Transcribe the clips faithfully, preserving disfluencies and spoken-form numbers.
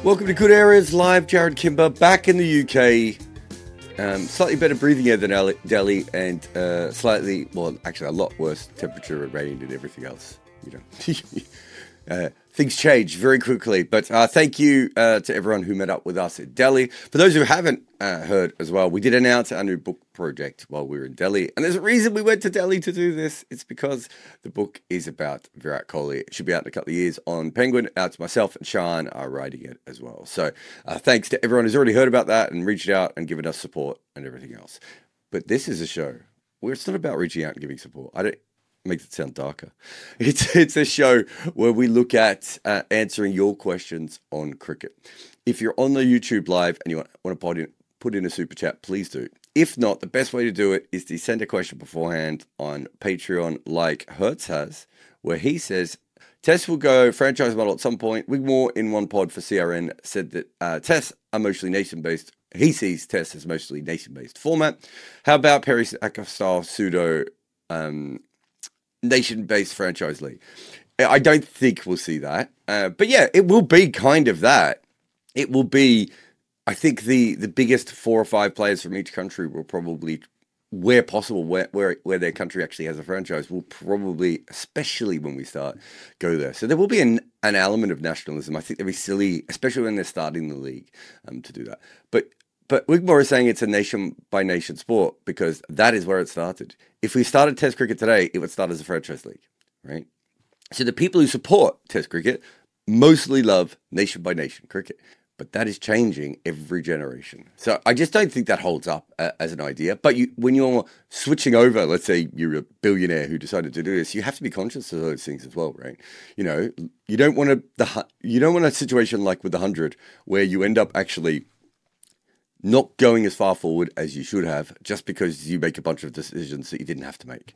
Welcome to Good Areas Live. Jared Kimber back in the U K. Um, slightly better breathing air than Delhi, and uh, slightly, well, actually a lot worse temperature and rain and everything else. You know, uh, things change very quickly. But uh, thank you uh, to everyone who met up with us at Delhi. For those who haven't uh, heard as well, we did announce our new book project while we were in Delhi. And there's a reason we went to Delhi to do this. It's because the book is about Virat Kohli. It should be out in a couple of years on Penguin. Uh, it's myself and Sean are writing it as well. So uh, thanks to everyone who's already heard about that and reached out and given us support and everything else. But this is a show where it's not about reaching out and giving support. I don't. Makes it sound darker. It's it's a show where we look at uh, answering your questions on cricket. If you're on the YouTube live and you want, want to put in, put in a super chat, please do. If not, the best way to do it is to send a question beforehand on Patreon like Hertz has, where he says, Test will go franchise model at some point. Wigmore in one pod for C R N said that uh, tests are mostly nation-based. He sees tests as mostly nation-based format. How about Perry Acker-style pseudo... Um, nation-based franchise league? I don't think we'll see that. Uh, but yeah, it will be kind of that. It will be, I think the, the biggest four or five players from each country will probably, where possible, where, where where their country actually has a franchise, will probably, especially when we start, go there. So there will be an, an element of nationalism. I think they'd be silly, especially when they're starting the league, um, to do that. But But Wigmore is saying it's a nation-by-nation sport because that is where it started. If we started Test cricket today, it would start as a franchise league, right? So the people who support Test cricket mostly love nation-by-nation cricket, but that is changing every generation. So I just don't think that holds up uh, as an idea. But you, when you're switching over, let's say you're a billionaire who decided to do this, you have to be conscious of those things as well, right? You know, you don't want to the you don't want a situation like with the hundred where you end up actually not going as far forward as you should have just because you make a bunch of decisions that you didn't have to make.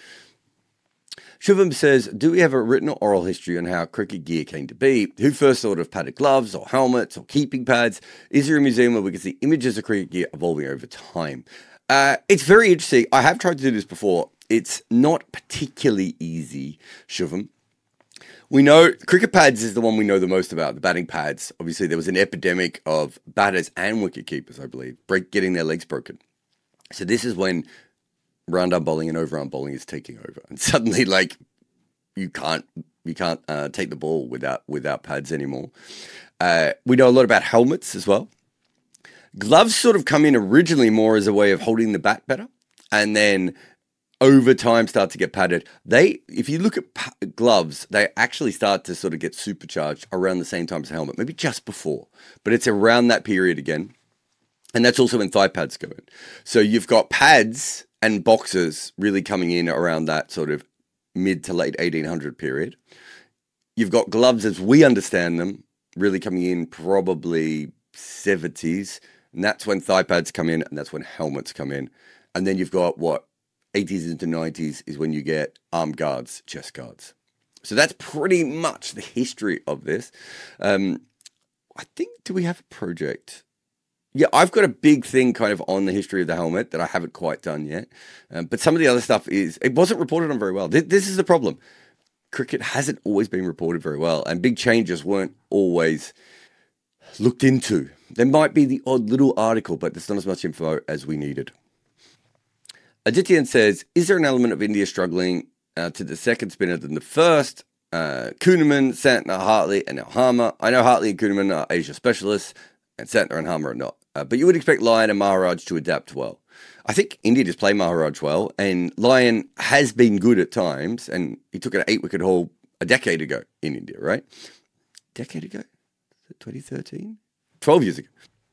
Shubham says, do we have a written or oral history on how cricket gear came to be? Who first thought of padded gloves or helmets or keeping pads? Is there a museum where we can see images of cricket gear evolving over time? Uh, it's very interesting. I have tried to do this before. It's not particularly easy, Shubham. We know cricket pads is the one we know the most about, the batting pads. Obviously, there was an epidemic of batters and wicket keepers, I believe, break, getting their legs broken. So this is when round-arm bowling and over-arm bowling is taking over. And suddenly, like, you can't you can't uh, take the ball without, without pads anymore. Uh, we know a lot about helmets as well. Gloves sort of come in originally more as a way of holding the bat better. And then over time start to get padded. They, if you look at pa- gloves, they actually start to sort of get supercharged around the same time as a helmet, maybe just before, but it's around that period again. And that's also when thigh pads go in. So you've got pads and boxes really coming in around that sort of mid to late eighteen hundred period. You've got gloves as we understand them really coming in probably seventies. And that's when thigh pads come in and that's when helmets come in. And then you've got what? eighties into nineties is when you get arm guards, chest guards. So that's pretty much the history of this. Um, I think, do we have a project? Yeah, I've got a big thing kind of on the history of the helmet that I haven't quite done yet. Um, but some of the other stuff is, it wasn't reported on very well. This, this is the problem. Cricket hasn't always been reported very well, and big changes weren't always looked into. There might be the odd little article, but there's not as much info as we needed. Adityan says, is there an element of India struggling uh, to the second spinner than the first? Uh, Kuhnemann, Santner, Hartley, and now Harmer. I know Hartley and Kuhnemann are Asia specialists, and Santner and Harmer are not. Uh, but you would expect Lyon and Maharaj to adapt well. I think India just play Maharaj well, and Lyon has been good at times, and he took an eight-wicket haul a decade ago in India, right? Decade ago? twenty thirteen? twelve years ago.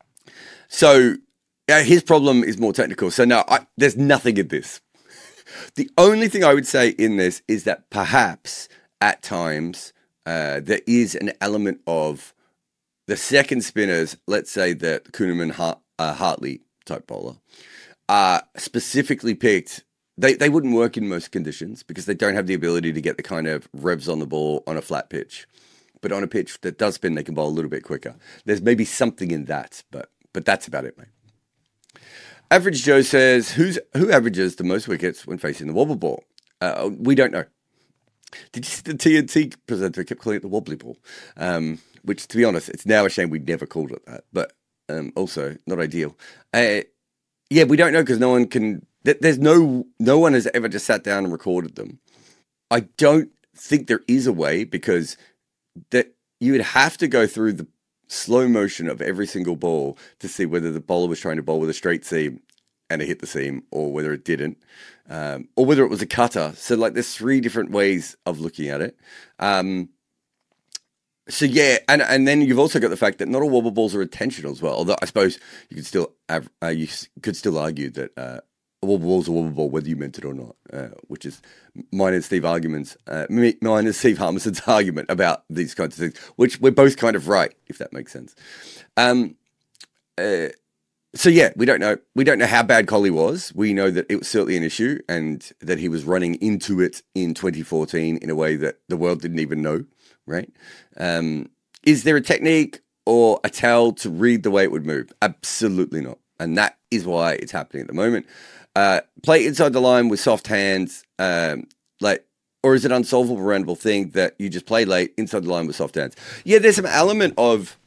So Uh, his problem is more technical. So no, I, there's nothing in this. The only thing I would say in this is that perhaps at times uh, there is an element of the second spinners, let's say that Kuhnemann, Hart, uh, Hartley type bowler, are specifically picked. They, they wouldn't work in most conditions because they don't have the ability to get the kind of revs on the ball on a flat pitch. But on a pitch that does spin, they can bowl a little bit quicker. There's maybe something in that, but but that's about it, mate. Average Joe says, Who's who averages the most wickets when facing the wobble ball? Uh, we don't know. Did you see the T N T presenter kept calling it the wobbly ball? Um, which, to be honest, it's now a shame we never called it that, but um, also not ideal. Uh, yeah, we don't know because no one can. Th- there's no no one has ever just sat down and recorded them. I don't think there is a way because that you would have to go through the slow motion of every single ball to see whether the bowler was trying to bowl with a straight seam and it hit the seam, or whether it didn't, um, or whether it was a cutter. So, like, there's three different ways of looking at it. Um, so yeah, and and then you've also got the fact that not all wobble balls are intentional as well. Although I suppose you could still have, uh, you could still argue that uh, a wobble ball's a wobble ball whether you meant it or not, uh, which is mine and Steve arguments, uh, mine and Steve Harmison's argument about these kinds of things, which we're both kind of right, if that makes sense. Um, uh, So yeah, we don't know. We don't know how bad Kohli was. We know that it was certainly an issue, and that he was running into it in twenty fourteen in a way that the world didn't even know. Right? Um, is there a technique or a tell to read the way it would move? Absolutely not, and that is why it's happening at the moment. Uh, play inside the line with soft hands, um, like, or is it an unsolvable, random thing that you just play late inside the line with soft hands? Yeah, there's some element of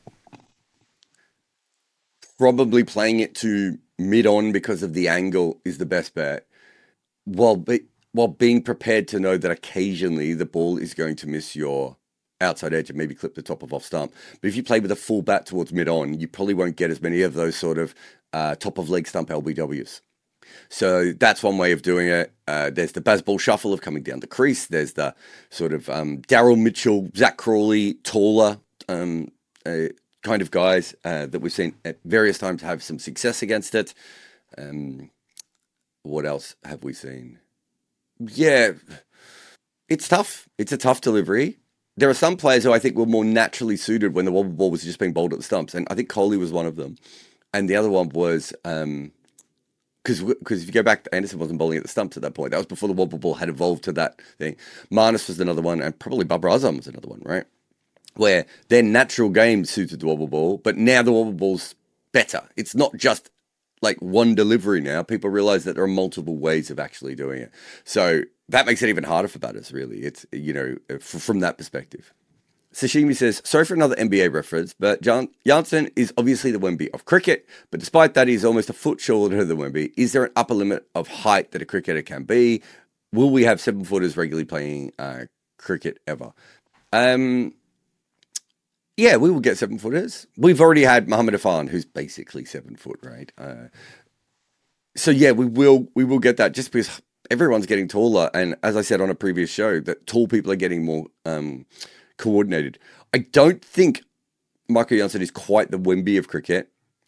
probably playing it to mid-on because of the angle is the best bet, while be, while being prepared to know that occasionally the ball is going to miss your outside edge and maybe clip the top of off stump. But if you play with a full bat towards mid-on, you probably won't get as many of those sort of uh, top of leg stump L B Ws. So that's one way of doing it. Uh, there's the Bazball shuffle of coming down the crease. There's the sort of um, Daryl Mitchell, Zach Crawley, taller um, uh, kind of guys uh, that we've seen at various times have some success against it. Um, what else have we seen? Yeah, it's tough. It's a tough delivery. There are some players who I think were more naturally suited when the wobble ball was just being bowled at the stumps, and I think Kohli was one of them. And the other one was um, because because if you go back, Anderson wasn't bowling at the stumps at that point. That was before the wobble ball had evolved to that thing. Marnus was another one, and probably Babar Azam was another one, right? Where their natural game suited the wobble ball, but now the wobble ball's better. It's not just like one delivery now. People realize that there are multiple ways of actually doing it. So that makes it even harder for batters, really. It's, you know, f- from that perspective. Sashimi says, sorry for another N B A reference, but Jan- Jansen is obviously the Wemby of cricket, but despite that, he's almost a foot shorter than Wemby. Is there an upper limit of height that a cricketer can be? Will we have seven footers regularly playing uh, cricket ever? Um... Yeah, we will get seven footers. We've already had Muhammad Irfan, who's basically seven foot, right? Uh, so yeah, we will we will get that just because everyone's getting taller, and as I said on a previous show, that tall people are getting more um, coordinated. I don't think Michael Jansen is quite the Wemby of cricket.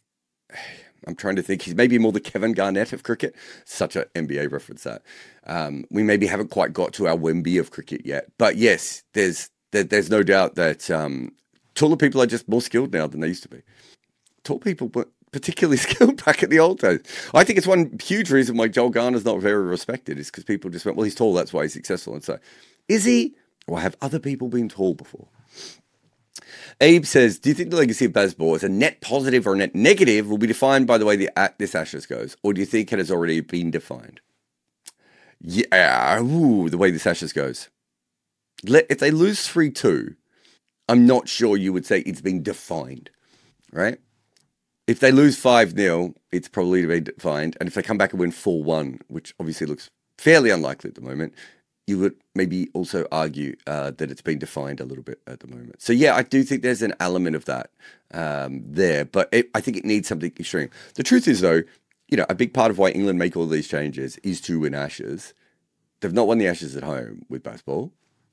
I'm trying to think. He's maybe more the Kevin Garnett of cricket. Such an N B A reference that. Um, we maybe haven't quite got to our Wemby of cricket yet, but yes, there's there, there's no doubt that. Um, Taller people are just more skilled now than they used to be. Tall people weren't particularly skilled back at the old days. I think it's one huge reason why Joel Garner's not very respected is because people just went, well, he's tall, that's why he's successful. And so, is he? Or have other people been tall before? Abe says, do you think the legacy of Bazball is a net positive or a net negative will be defined by the way the this Ashes goes? Or do you think it has already been defined? Yeah, ooh, the way this Ashes goes. Let, if they lose three two, I'm not sure you would say it's been defined, right? If they lose five nil, it's probably been defined. And if they come back and win four one, which obviously looks fairly unlikely at the moment, you would maybe also argue uh, that it's been defined a little bit at the moment. So yeah, I do think there's an element of that um, there, but it, I think it needs something extreme. The truth is though, you know, a big part of why England make all these changes is to win Ashes. They've not won the Ashes at home with Bazball.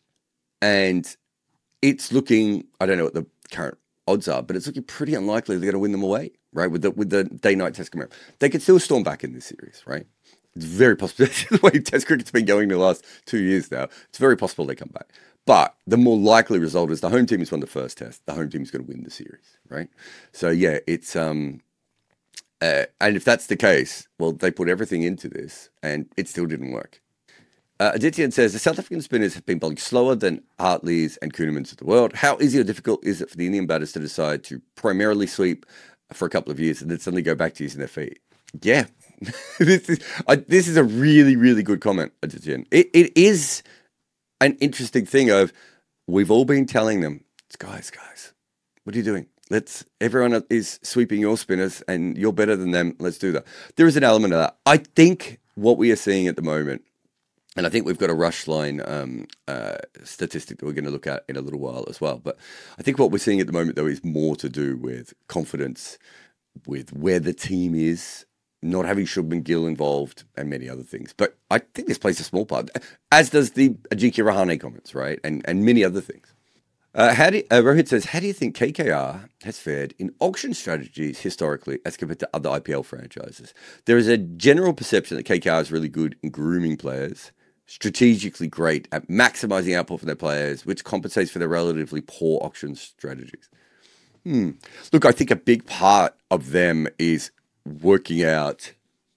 And it's looking, I don't know what the current odds are, but it's looking pretty unlikely they're going to win them away, right? With the with the day-night test coming up. They could still storm back in this series, right? It's very possible. The way test cricket's been going the last two years now, it's very possible they come back. But the more likely result is the home team has won the first test. The home team is going to win the series, right? So yeah, it's, um, uh, and if that's the case, well, they put everything into this and it still didn't work. Uh, Adityan says, the South African spinners have been bowling slower than Hartleys and Kuhnemans of the world. How easy or difficult is it for the Indian batters to decide to primarily sweep for a couple of years and then suddenly go back to using their feet? Yeah. this is I, this is a really, really good comment, Adityan. It, it is an interesting thing of, we've all been telling them, guys, guys, What are you doing? Let's, everyone is sweeping your spinners and you're better than them. Let's do that. There is an element of that. I think what we are seeing at the moment, and I think we've got a rush line um, uh, statistic that we're going to look at in a little while as well. But I think what we're seeing at the moment, though, is more to do with confidence, with where the team is, not having Shubman Gill involved, and many other things. But I think this plays a small part, as does the Ajiki Rahane comments, right? And and many other things. Uh, how do you, uh, Rohit says, how do you think K K R has fared in auction strategies historically as compared to other I P L franchises? There is a general perception that K K R is really good in grooming players, strategically great at maximizing output for their players, which compensates for their relatively poor auction strategies. Hmm. Look, I think a big part of them is working out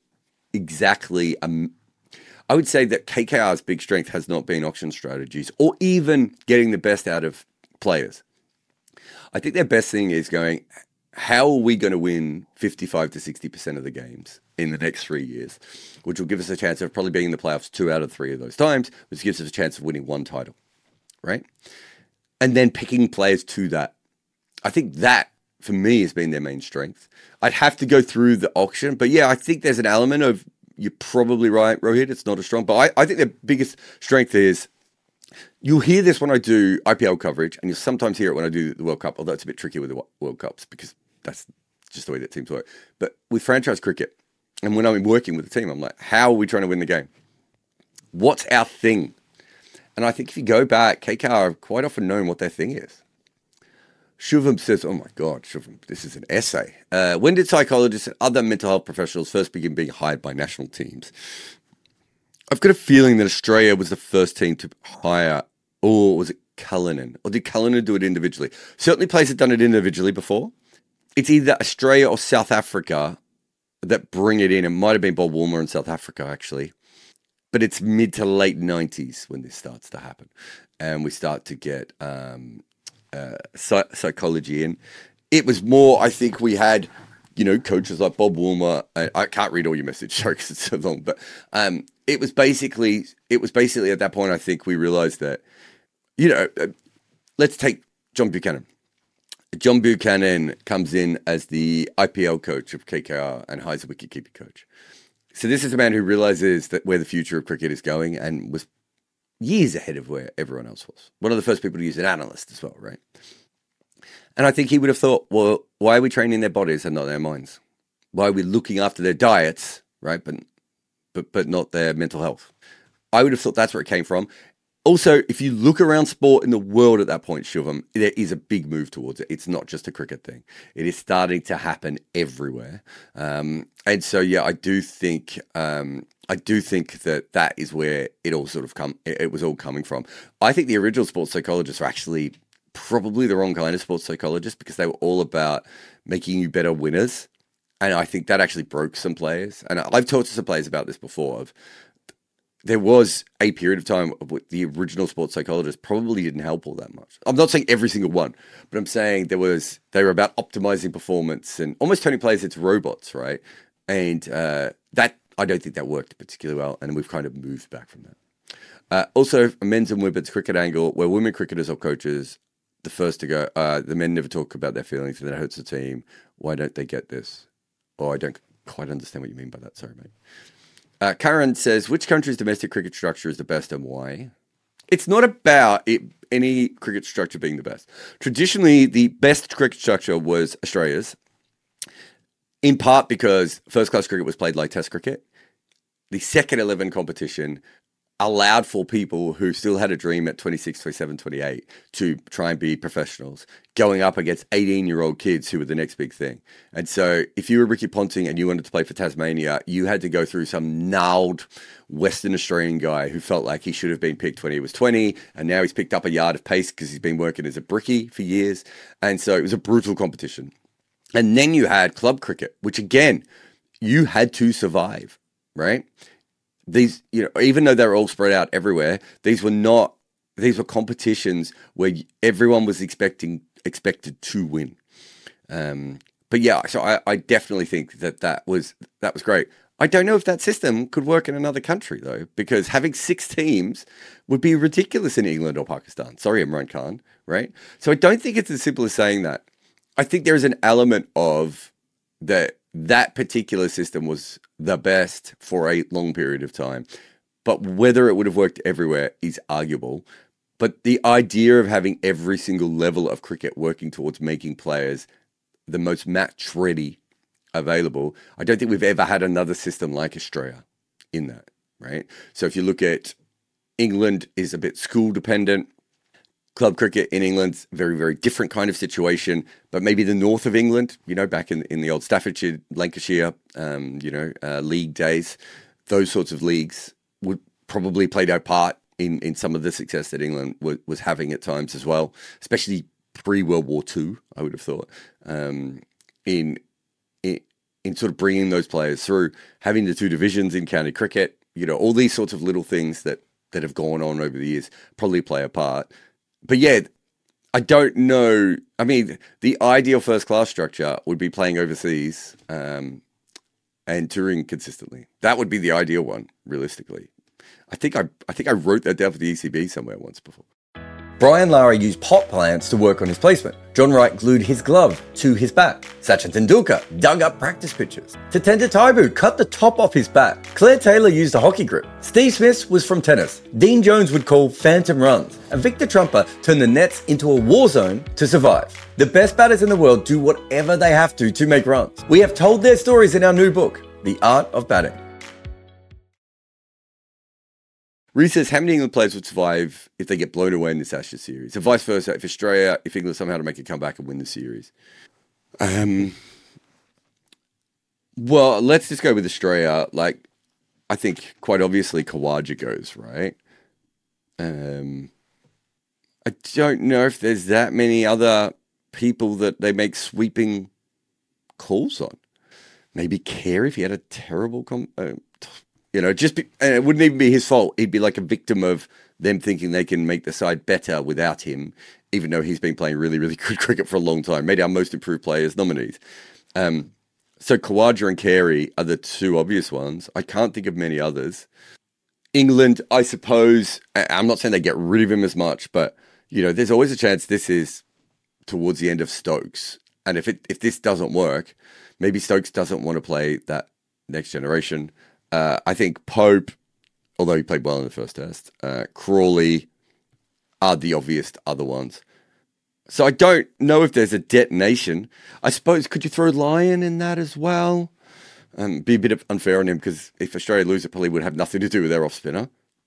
exactly. Um, I would say that K K R's big strength has not been auction strategies or even getting the best out of players. I think their best thing is going, how are we going to win fifty-five to sixty percent of the games in the next three years, which will give us a chance of probably being in the playoffs two out of three of those times, which gives us a chance of winning one title, right? And then picking players to that. I think that, for me, has been their main strength. I'd have to go through the auction, but yeah, I think there's an element of, you're probably right, Rohit, it's not as strong, but I, I think their biggest strength is, you'll hear this when I do I P L coverage, and you'll sometimes hear it when I do the World Cup, although it's a bit tricky with the World Cups, because that's just the way that teams work. But with franchise cricket, and when I'm working with the team, I'm like, how are we trying to win the game? What's our thing? And I think if you go back, K K R have quite often known what their thing is. Shubham says, oh my God, Shubham, this is an essay. Uh, when did psychologists and other mental health professionals first begin being hired by national teams? I've got a feeling that Australia was the first team to hire, or was it Cullinan? Or did Cullinan do it individually? Certainly players have done it individually before. It's either Australia or South Africa that bring it in. It might have been Bob Woolmer in South Africa, actually. But it's mid to late nineties when this starts to happen. And we start to get um, uh, psych- psychology in. It was more, I think we had, you know, coaches like Bob Woolmer. I, I can't read all your message, sorry, because it's so long. But um, it was basically, it was basically at that point, I think we realized that, you know, uh, let's take John Buchanan. John Buchanan comes in as the I P L coach of K K R and hires a wicketkeeper coach. So this is a man who realizes that where the future of cricket is going and was years ahead of where everyone else was. One of the first people to use an analyst as well, right? And I think he would have thought, well, why are we training their bodies and not their minds? Why are we looking after their diets, right? But but but not their mental health. I would have thought that's where it came from. Also, if you look around sport in the world at that point, Shubham, there is a big move towards it. It's not just a cricket thing. It is starting to happen everywhere. Um, and so, yeah, I do think um, I do think that that is where it all sort of come. It, it was all coming from. I think the original sports psychologists were actually probably the wrong kind of sports psychologists because they were all about making you better winners. And I think that actually broke some players. And I've talked to some players about this before of, there was a period of time of what the original sports psychologists probably didn't help all that much. I'm not saying every single one, but I'm saying there was they were about optimizing performance and almost turning players into robots, right? And uh, that I don't think that worked particularly well, and we've kind of moved back from that. Uh, also, a men's and women's cricket angle where women cricketers or coaches, the first to go, uh, the men never talk about their feelings and that hurts the team. Why don't they get this? Or I don't quite understand what you mean by that. Sorry, mate. Uh, Karen says, which country's domestic cricket structure is the best and why? It's not about it, any cricket structure being the best. Traditionally, the best cricket structure was Australia's, in part because first-class cricket was played like Test cricket. The second eleven competition allowed for people who still had a dream at twenty-six, twenty-seven, twenty-eight to try and be professionals, going up against eighteen-year-old kids who were the next big thing. And so if you were Ricky Ponting and you wanted to play for Tasmania, you had to go through some gnarled Western Australian guy who felt like he should have been picked when he was twenty, and now he's picked up a yard of pace because he's been working as a brickie for years. And so it was a brutal competition. And then you had club cricket, which again, you had to survive, right? These, you know, even though they're all spread out everywhere, these were not, these were competitions where everyone was expecting, expected to win. Um, but yeah, so I, I definitely think that that was, that was great. I don't know if that system could work in another country though, because having six teams would be ridiculous in England or Pakistan. Sorry, Imran Khan, right? So I don't think it's as simple as saying that. I think there's an element of that that particular system was the best for a long period of time, but whether it would have worked everywhere is arguable. But the idea of having every single level of cricket working towards making players the most match ready available, I don't think we've ever had another system like Australia in that, right? So if you look at England, is a bit school dependent. Club cricket in England's very, very different kind of situation, but maybe the north of England, you know, back in, in the old Staffordshire, Lancashire, um, you know, uh, league days, those sorts of leagues would probably play their part in, in some of the success that England w- was having at times as well, especially pre-World War Two, I would have thought, um, in, in in sort of bringing those players through, having the two divisions in county cricket, you know, all these sorts of little things that, that have gone on over the years probably play a part. But yeah, I don't know. I mean, the ideal first class structure would be playing overseas um, and touring consistently. That would be the ideal one, realistically. I think I, I think I wrote that down for the E C B somewhere once before. Brian Lara used pot plants to work on his placement. John Wright glued his glove to his bat. Sachin Tendulkar dug up practice pitches. Tatenda Taibu cut the top off his bat. Claire Taylor used a hockey grip. Steve Smith was from tennis. Dean Jones would call phantom runs. And Victor Trumper turned the nets into a war zone to survive. The best batters in the world do whatever they have to to make runs. We have told their stories in our new book, The Art of Batting. Reece says, how many England players would survive if they get blown away in this Ashes series? And vice versa, if Australia, if England somehow to make a comeback and win the series. Um, well, let's just go with Australia. Like, I think quite obviously Khawaja goes, right? Um, I don't know if there's that many other people that they make sweeping calls on. Maybe Care if he had a terrible... Com- uh, You know, just be, and it wouldn't even be his fault. He'd be like a victim of them thinking they can make the side better without him, even though he's been playing really, really good cricket for a long time. Maybe our most improved players nominees. Um, so Khawaja and Carey are the two obvious ones. I can't think of many others. England, I suppose, I'm not saying they get rid of him as much, but, you know, there's always a chance this is towards the end of Stokes. And if it if this doesn't work, maybe Stokes doesn't want to play that next generation. Uh, I think Pope, although he played well in the first test, uh, Crawley are the obvious other ones. So I don't know if there's a detonation. I suppose, could you throw Lyon in that as well? Um, be a bit unfair on him because if Australia lose, it probably would have nothing to do with their off spinner.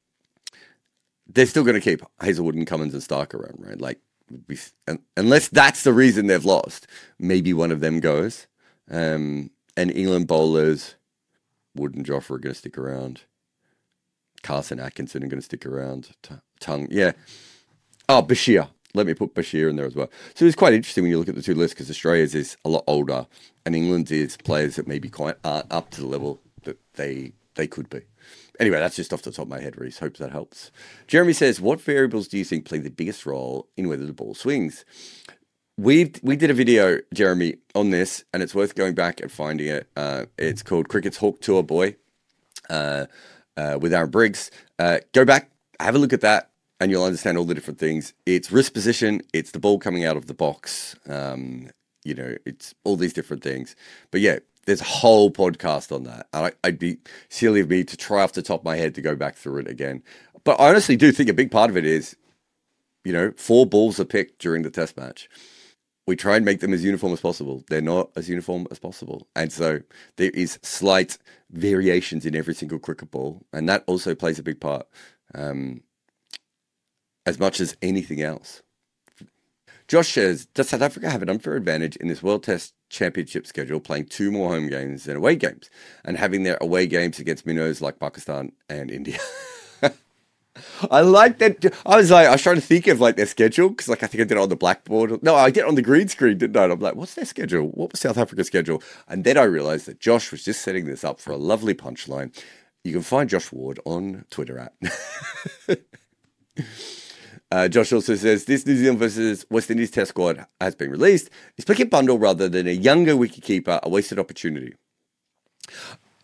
They're still going to keep Hazelwood and Cummins and Stark around, right? Like, unless that's the reason they've lost, maybe one of them goes. Um, and England bowlers... Wood and Jofra are going to stick around. Carson Atkinson are going to stick around. T- Tongue, yeah. Oh, Bashir. Let me put Bashir in there as well. So it's quite interesting when you look at the two lists because Australia's is a lot older and England's is players that maybe quite aren't up to the level that they they could be. Anyway, that's just off the top of my head, Reece. Hope that helps. Jeremy says, what variables do you think play the biggest role in whether the ball swings? We we did a video, Jeremy, on this, and it's worth going back and finding it. Uh, it's called Cricket's Hawk Tour Boy uh, uh, with Aaron Briggs. Uh, go back, have a look at that, and you'll understand all the different things. It's wrist position, it's the ball coming out of the box, um, you know, it's all these different things. But yeah, there's a whole podcast on that. And I, I'd be silly of me to try off the top of my head to go back through it again. But I honestly do think a big part of it is, you know, four balls are picked during the test match. We try and make them as uniform as possible. They're not as uniform as possible. And so there is slight variations in every single cricket ball. And that also plays a big part, um, as much as anything else. Josh says, does South Africa have an unfair advantage in this World Test Championship schedule, playing two more home games than away games, and having their away games against minnows like Pakistan and India? I like that. I was like, I was trying to think of like their schedule because, like, I think I did it on the blackboard. No, I did it on the green screen, didn't I? And I'm like, what's their schedule? What was South Africa's schedule? And then I realized that Josh was just setting this up for a lovely punchline. You can find Josh Ward on Twitter at. uh, Josh also says this New Zealand versus West Indies Test squad has been released. Is Pickett Bundle rather than a younger wicketkeeper a wasted opportunity?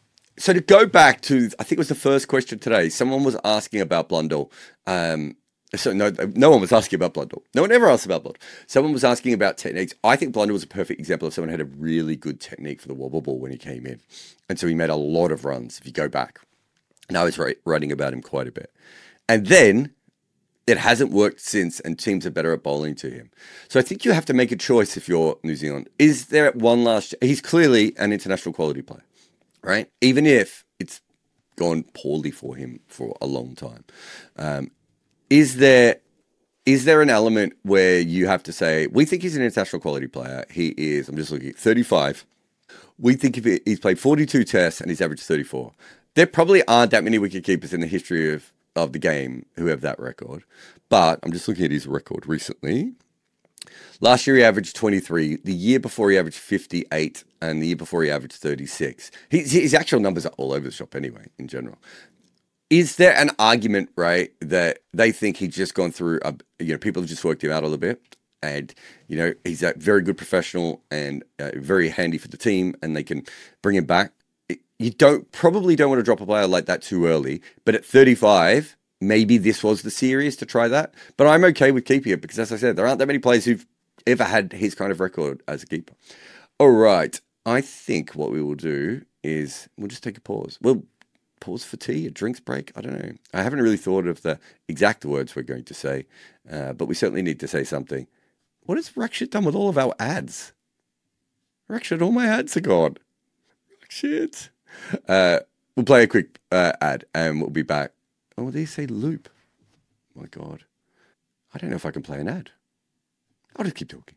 So to go back to, I think it was the first question today, someone was asking about Blundell um, So no, no one was asking about Blundell. No one ever asked about Blundell. Someone was asking about techniques. I think Blundell was a perfect example of someone who had a really good technique for the wobble ball when he came in. And so he made a lot of runs, if you go back. And I was writing about him quite a bit. And then it hasn't worked since, and teams are better at bowling to him. So I think you have to make a choice if you're New Zealand. Is there one last... He's clearly an international quality player, right? Even if it's gone poorly for him for a long time. Um, is there is there an element where you have to say, we think he's an international quality player. He is, I'm just looking at thirty-five. We think if he, he's played forty-two tests and he's averaged thirty-four. There probably aren't that many wicketkeepers in the history of, of the game who have that record. But I'm just looking at his record recently. Last year he averaged twenty-three. The year before he averaged fifty-eight. And the year before he averaged thirty-six. His, his actual numbers are all over the shop anyway, in general. Is there an argument, right, that they think he's just gone through, a, you know, people have just worked him out a little bit, and, you know, he's a very good professional and uh, very handy for the team, and they can bring him back? You don't probably don't want to drop a player like that too early, but at thirty-five, maybe this was the series to try that. But I'm okay with keeping it because, as I said, there aren't that many players who've ever had his kind of record as a keeper. All right. I think what we will do is we'll just take a pause. We'll pause for tea, a drinks break. I don't know. I haven't really thought of the exact words we're going to say, uh, but we certainly need to say something. What has Rakshit done with all of our ads? Rakshit, all my ads are gone. Rakshit. Uh, we'll play a quick uh, ad and we'll be back. Oh, they say loop. My God. I don't know if I can play an ad. I'll just keep talking.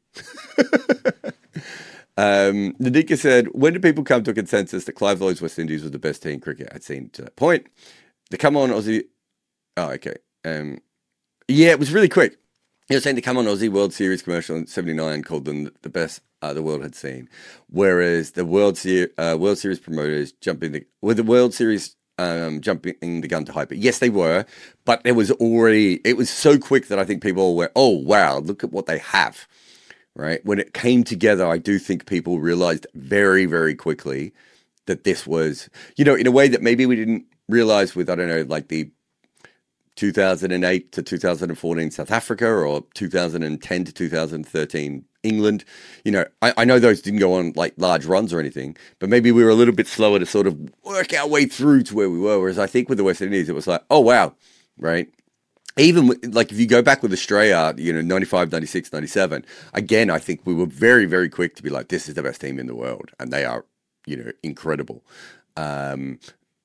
Um, Nadika said, when did people come to a consensus that Clive Lloyd's West Indies was the best team cricket I'd seen to that point? The Come On Aussie... Oh, okay. Um, yeah, it was really quick. He was saying the Come On Aussie World Series commercial in seventy-nine called them the best uh, the world had seen. Whereas the World, Ser- uh, World Series promoters jumping the... Were the World Series um, jumping the gun to hype it? Yes, they were. But it was already... It was so quick that I think people were, oh, wow, look at what they have. Right? When it came together, I do think people realized very, very quickly that this was, you know, in a way that maybe we didn't realize with, I don't know, like the two thousand eight to two thousand fourteen South Africa or two thousand ten to two thousand thirteen England. You know, I, I know those didn't go on like large runs or anything, but maybe we were a little bit slower to sort of work our way through to where we were. Whereas I think with the West Indies, it was like, oh, wow, right? Even with, like if you go back with Australia, you know, ninety-five, ninety-six, ninety-seven, again, I think we were very, very quick to be like, this is the best team in the world. And they are, you know, incredible. Um,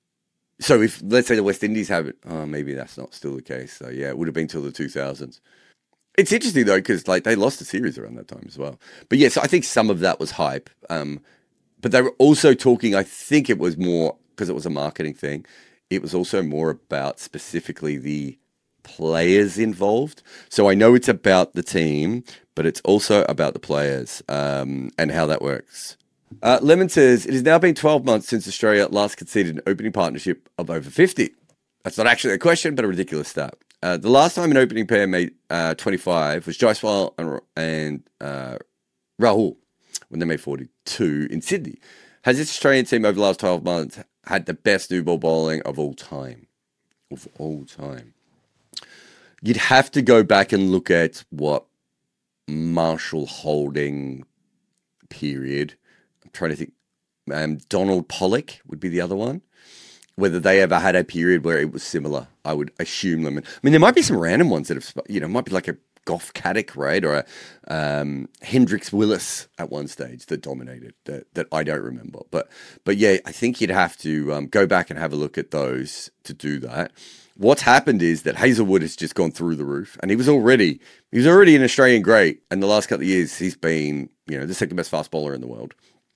so if, let's say the West Indies have it, oh, maybe that's not still the case. So yeah, it would have been till the two thousands. It's interesting though, because like they lost the series around that time as well. But yes, I think some of that was hype. Um, but they were also talking, I think it was more, because it was a marketing thing, it was also more about specifically the players involved. So I know it's about the team, but it's also about the players um, and how that works. Uh, Lemon says, it has now been twelve months since Australia last conceded an opening partnership of over fifty. That's not actually a question, but a ridiculous stat. Uh, the last time an opening pair made uh, twenty-five was Jaiswal and, and uh, Rahul when they made forty-two in Sydney. Has this Australian team over the last twelve months had the best new ball bowling of all time? Of all time. You'd have to go back and look at what Marshall Holding period. I'm trying to think. Um, Donald Pollock would be the other one. Whether they ever had a period where it was similar, I would assume them. I mean, there might be some random ones that have, you know, might be like a Gough Caddick, right? Or a um, Hendricks Willis at one stage that dominated, that, that I don't remember. But, but yeah, I think you'd have to um, go back and have a look at those to do that. What's happened is that Hazelwood has just gone through the roof, and he was already he was already an Australian great. And the last couple of years, he's been, you know, the second best fast bowler in the world.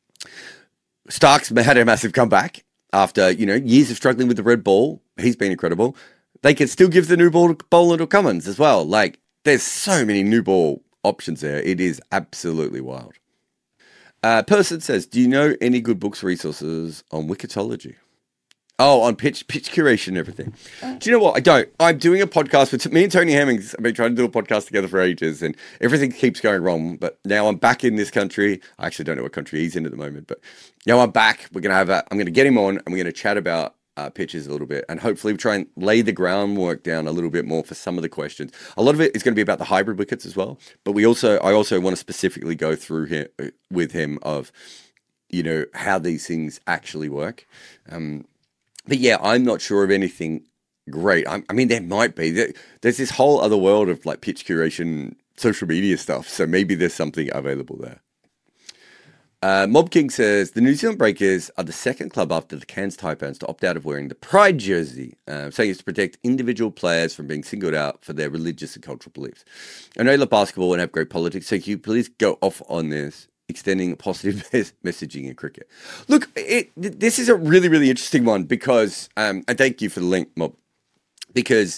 Stark's had a massive comeback after, you know, years of struggling with the red ball. He's been incredible. They can still give the new ball to Boland or Cummins as well. Like, there's so many new ball options there. It is absolutely wild. Uh, person says, do you know any good books resources on Wicketology? Oh, on pitch pitch curation and everything. Do you know what? I don't. I'm doing a podcast with me and Tony Hemmings. I've been trying to do a podcast together for ages, and everything keeps going wrong. But now I'm back in this country. I actually don't know what country he's in at the moment, but now I'm back. We're gonna have a. I'm gonna get him on, and we're gonna chat about uh, pitches a little bit, and hopefully try and lay the groundwork down a little bit more for some of the questions. A lot of it is going to be about the hybrid wickets as well, but we also I also want to specifically go through here with him of, you know, how these things actually work. Um, but yeah, I'm not sure of anything great. I, I mean, there might be. There's this whole other world of like pitch curation, social media stuff. So maybe there's something available there. Uh, Mob King says, the New Zealand Breakers are the second club after the Cairns Taipans to opt out of wearing the Pride jersey, uh, saying it's to protect individual players from being singled out for their religious and cultural beliefs. I know you love basketball and have great politics, so can you please go off on this, extending positive messaging in cricket? Look, it, this is a really, really interesting one because, um, and thank you for the link, Mob, because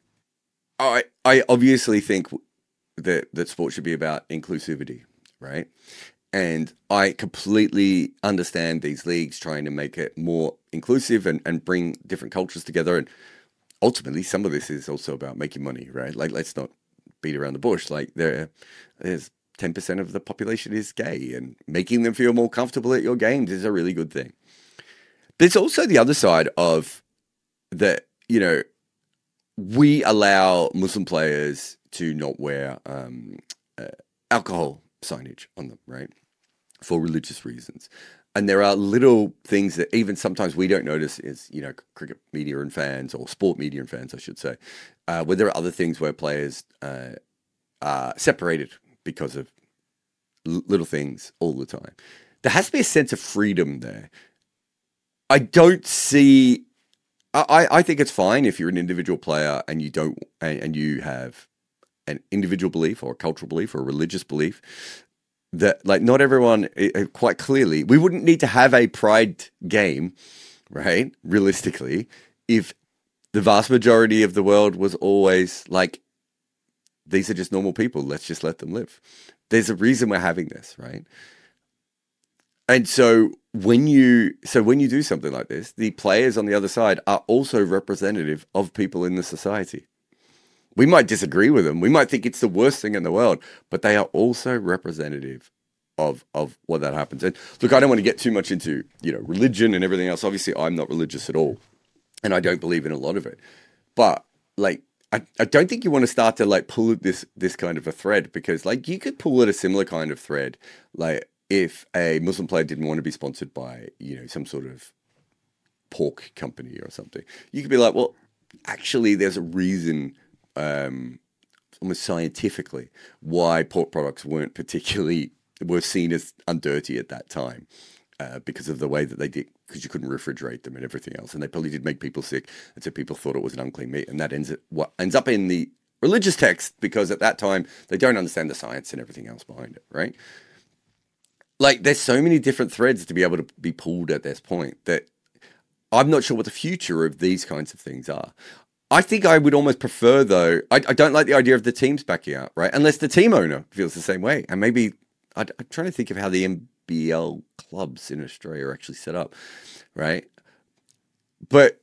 I I obviously think that, that sport should be about inclusivity, right? And I completely understand these leagues trying to make it more inclusive and, and bring different cultures together. And ultimately, some of this is also about making money, right? Like, let's not beat around the bush. Like, there, there's ten percent of the population is gay, and making them feel more comfortable at your games is a really good thing. But it's also the other side of that, you know, we allow Muslim players to not wear um, uh, alcohol signage on them, right? For religious reasons. And there are little things that even sometimes we don't notice as, you know, cricket media and fans, or sport media and fans, I should say, uh, where there are other things where players uh, are separated because of l- little things all the time. There has to be a sense of freedom there. I don't see... I, I think it's fine if you're an individual player and you don't, and, and you have an individual belief or a cultural belief or a religious belief that, like, not everyone, quite clearly, we wouldn't need to have a pride game, right? Realistically, if the vast majority of the world was always like, these are just normal people, let's just let them live. There's a reason we're having this, right? And so when you so when you do something like this, the players on the other side are also representative of people in the society. We might disagree with them. We might think it's the worst thing in the world, but they are also representative of of what that happens. And look, I don't want to get too much into, you know, religion and everything else. Obviously, I'm not religious at all, and I don't believe in a lot of it. But like, I, I don't think you want to start to like pull at this this kind of a thread, because like you could pull at a similar kind of thread, like if a Muslim player didn't want to be sponsored by, you know, some sort of pork company or something. You could be like, well, actually, there's a reason, um, almost scientifically, why pork products weren't particularly, were seen as undirty at that time, uh, because of the way that they did, because you couldn't refrigerate them and everything else. And they probably did make people sick. And so people thought it was an unclean meat. And that ends at what ends up in the religious text, because at that time, they don't understand the science and everything else behind it, right? Like, there's so many different threads to be able to be pulled at this point that I'm not sure what the future of these kinds of things are. I think I would almost prefer, though, I, I don't like the idea of the teams backing out, right? Unless the team owner feels the same way. And maybe, I, I'm trying to think of how the N B L clubs in Australia are actually set up, right? But,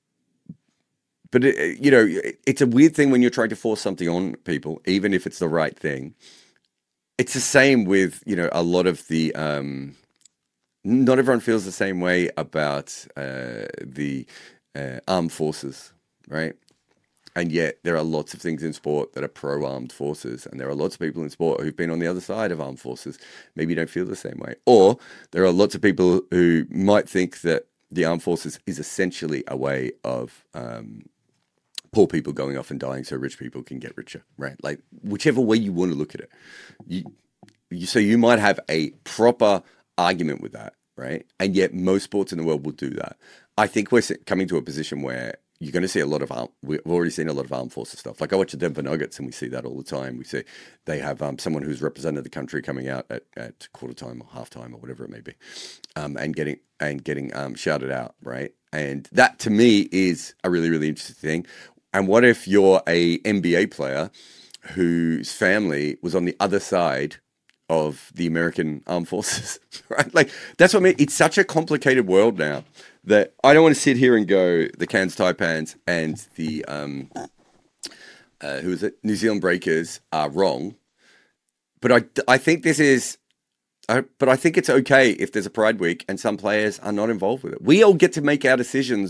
but it, you know, it's a weird thing when you're trying to force something on people, even if it's the right thing. It's the same with, you know, a lot of the, um, not everyone feels the same way about uh, the uh, armed forces, right? And yet there are lots of things in sport that are pro-armed forces, and there are lots of people in sport who've been on the other side of armed forces, maybe don't feel the same way. Or there are lots of people who might think that the armed forces is essentially a way of um, poor people going off and dying so rich people can get richer, right? Like, whichever way you want to look at it. You, you, so you might have a proper argument with that, right? And yet most sports in the world will do that. I think we're coming to a position where you're going to see a lot of, arm, we've already seen a lot of armed forces stuff. Like, I watch the Denver Nuggets and we see that all the time. We see they have um, someone who's represented the country coming out at, at quarter time or half time or whatever it may be, um, and getting and getting um, shouted out, right? And that to me is a really, really interesting thing. And what if you're a N B A player whose family was on the other side of the American armed forces, right? Like, that's what I mean. It's such a complicated world now that I don't want to sit here and go, the Cairns Taipans and the, um, uh, who is it? New Zealand Breakers are wrong. But I, I think this is, I, but I think it's okay if there's a Pride Week and some players are not involved with it. We all get to make our decisions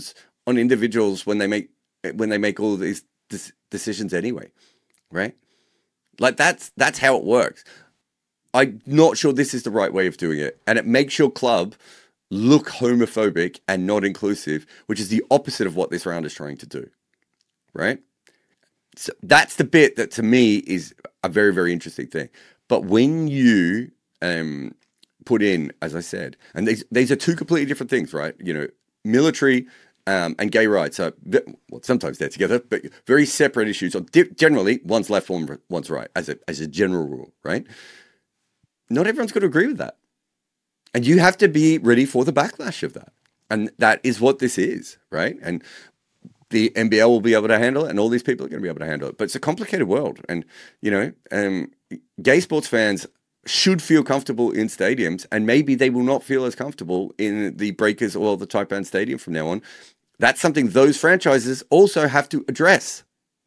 on individuals when they make when they make all these decisions anyway, right? Like that's that's how it works. I'm not sure this is the right way of doing it, and it makes your club look homophobic and not inclusive, which is the opposite of what this round is trying to do, right? So that's the bit that to me is a very, very interesting thing. But when you um, put in, as I said, and these these are two completely different things, right? You know, military um, and gay rights are, well, sometimes they're together, but very separate issues. Generally, one's left, one, one's right, as a as a general rule, right? Not everyone's going to agree with that. And you have to be ready for the backlash of that. And that is what this is, right? And the N B L will be able to handle it, and all these people are going to be able to handle it. But it's a complicated world. And, you know, um, gay sports fans should feel comfortable in stadiums, and maybe they will not feel as comfortable in the Breakers or the Taipan Stadium from now on. That's something those franchises also have to address.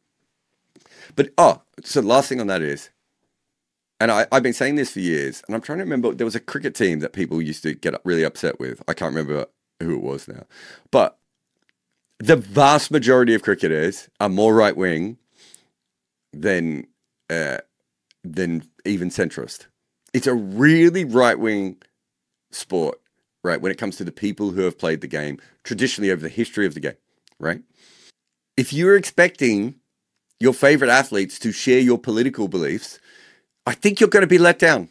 But, oh, so the last thing on that is, and I, I've been saying this for years, and I'm trying to remember, there was a cricket team that people used to get really upset with. I can't remember who it was now. But the vast majority of cricketers are more right-wing than uh, than even centrist. It's a really right-wing sport, right, when it comes to the people who have played the game traditionally over the history of the game, right? If you're expecting your favorite athletes to share your political beliefs, I think you're going to be let down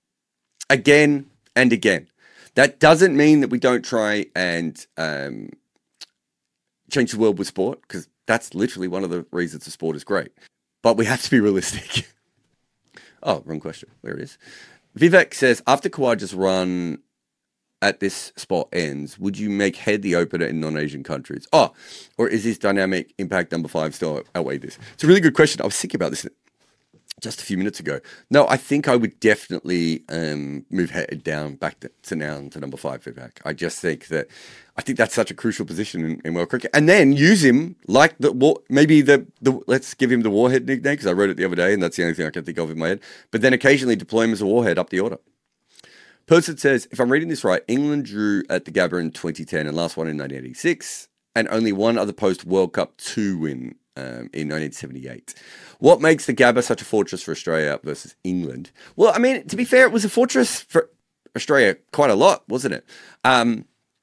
again and again. That doesn't mean that we don't try and um, change the world with sport, because that's literally one of the reasons the sport is great. But we have to be realistic. Oh, wrong question. There it is. Vivek says, after Khawaja's run at this spot ends, would you make Head the opener in non-Asian countries? Oh, or is his dynamic impact number five still outweigh this? It's a really good question. I was thinking about this just a few minutes ago. No, I think I would definitely um, move Head down back to, to now to number five, Vivek. I just think that I think that's such a crucial position in, in world cricket. And then use him like the war, maybe the, the let's give him the Warhead nickname, because I wrote it the other day and that's the only thing I can think of in my head. But then occasionally deploy him as a Warhead up the order. Person says, if I'm reading this right, England drew at the Gabba in twenty ten and last one in nineteen eighty-six, and only one other post-World Cup two win um, in nineteen seventy-eight. What makes the Gabba such a fortress for Australia versus England? Well, I mean, to be fair, it was a fortress for Australia quite a lot, wasn't it? Um,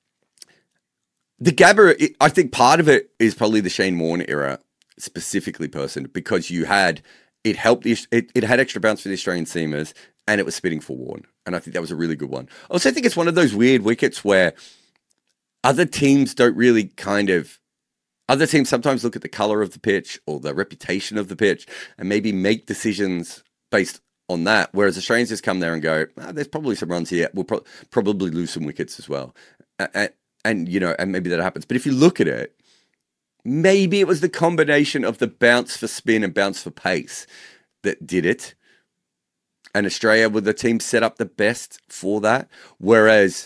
the Gabba, it, I think part of it is probably the Shane Warne era, specifically, person, because you had, it helped, the, it, it had extra bounce for the Australian seamers, and it was spitting for Warne. And I think that was a really good one. I also think it's one of those weird wickets where other teams don't really kind of, other teams sometimes look at the colour of the pitch or the reputation of the pitch and maybe make decisions based on that. Whereas Australians just come there and go, oh, there's probably some runs here. We'll pro- probably lose some wickets as well. And, and, you know, and maybe that happens. But if you look at it, maybe it was the combination of the bounce for spin and bounce for pace that did it. And Australia were the team set up the best for that. Whereas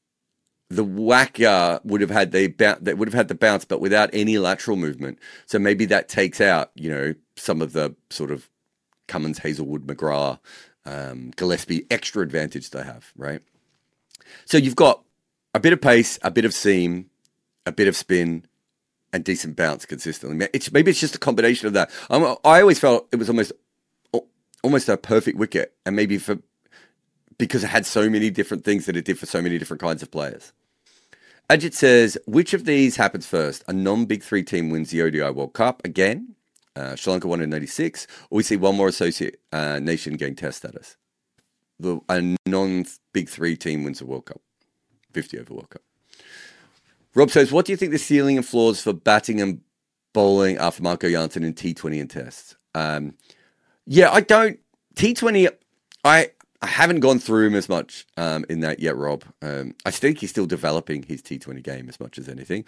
the Wacker would have had the bounce, that would have had the bounce, but without any lateral movement. So maybe that takes out, you know, some of the sort of Cummins, Hazelwood, McGrath, um, Gillespie extra advantage they have, right? So you've got a bit of pace, a bit of seam, a bit of spin, and decent bounce consistently. It's maybe it's just a combination of that. Um, I always felt it was almost almost a perfect wicket, and maybe for because it had so many different things that it did for so many different kinds of players. Ajit says, which of these happens first? A non-Big Three team wins the O D I World Cup again. Uh, Sri Lanka won in ninety-six, or we see one more associate uh, nation gain test status. The, a non-Big Three team wins the World Cup, fifty over World Cup. Rob says, what do you think the ceiling and floors for batting and bowling are for Marco Jansen in T twenty and tests? Um, yeah, I don't. T twenty, I, I haven't gone through him as much um, in that yet, Rob. Um, I think he's still developing his T twenty game as much as anything.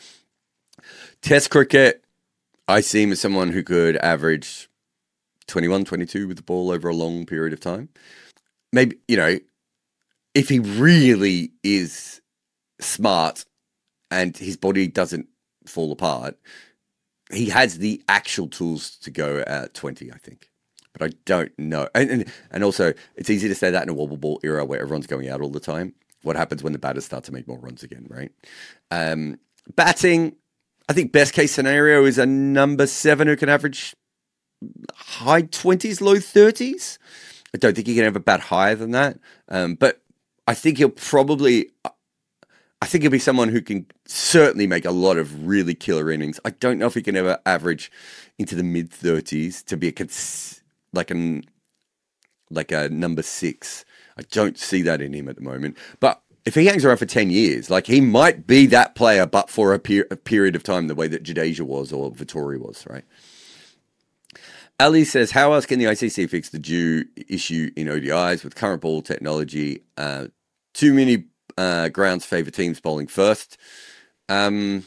Test cricket, I see him as someone who could average twenty-one, twenty-two with the ball over a long period of time. Maybe, you know, if he really is smart and his body doesn't fall apart, he has the actual tools to go at twenty, I think. But I don't know. And, and and also, it's easy to say that in a wobble ball era where everyone's going out all the time. What happens when the batters start to make more runs again, right? Um, batting, I think best case scenario is a number seven who can average high twenties, low thirties. I don't think he can ever bat higher than that. Um, but I think he'll probably, I think he'll be someone who can certainly make a lot of really killer innings. I don't know if he can ever average into the mid thirties to be a cons- like an like a number six. I don't see that in him at the moment. But if he hangs around for ten years, like he might be that player, but for a, per- a period of time, the way that Jadeja was or Vittori was, right? Ali says, how else can the I C C fix the due issue in O D Is with current ball technology? Uh, too many uh, grounds favour teams bowling first. Um,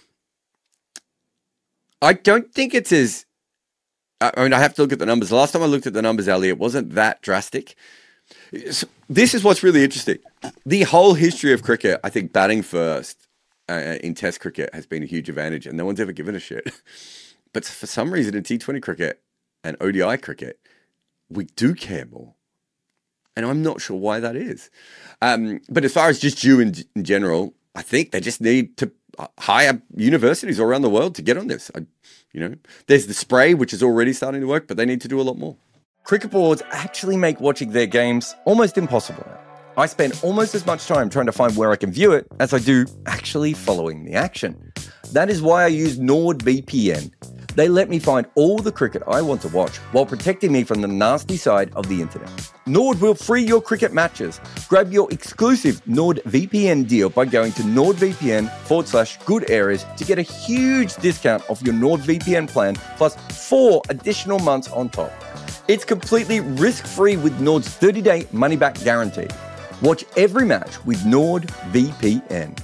I don't think it's as... I mean, I have to look at the numbers. The last time I looked at the numbers, Ali, it wasn't that drastic. This is what's really interesting. The whole history of cricket, I think batting first uh, in Test cricket has been a huge advantage, and no one's ever given a shit. But for some reason in T twenty cricket and O D I cricket, we do care more. And I'm not sure why that is. Um, but as far as just due in, in general, I think they just need to hire universities all around the world to get on this. I, you know, there's the spray, which is already starting to work, but they need to do a lot more. Cricket boards actually make watching their games almost impossible now. I spend almost as much time trying to find where I can view it as I do actually following the action. That is why I use NordVPN. They let me find all the cricket I want to watch while protecting me from the nasty side of the internet. Nord will free your cricket matches. Grab your exclusive NordVPN deal by going to NordVPN forward slash good areas to get a huge discount off your NordVPN plan plus four additional months on top. It's completely risk-free with Nord's thirty-day money-back guarantee. Watch every match with NordVPN.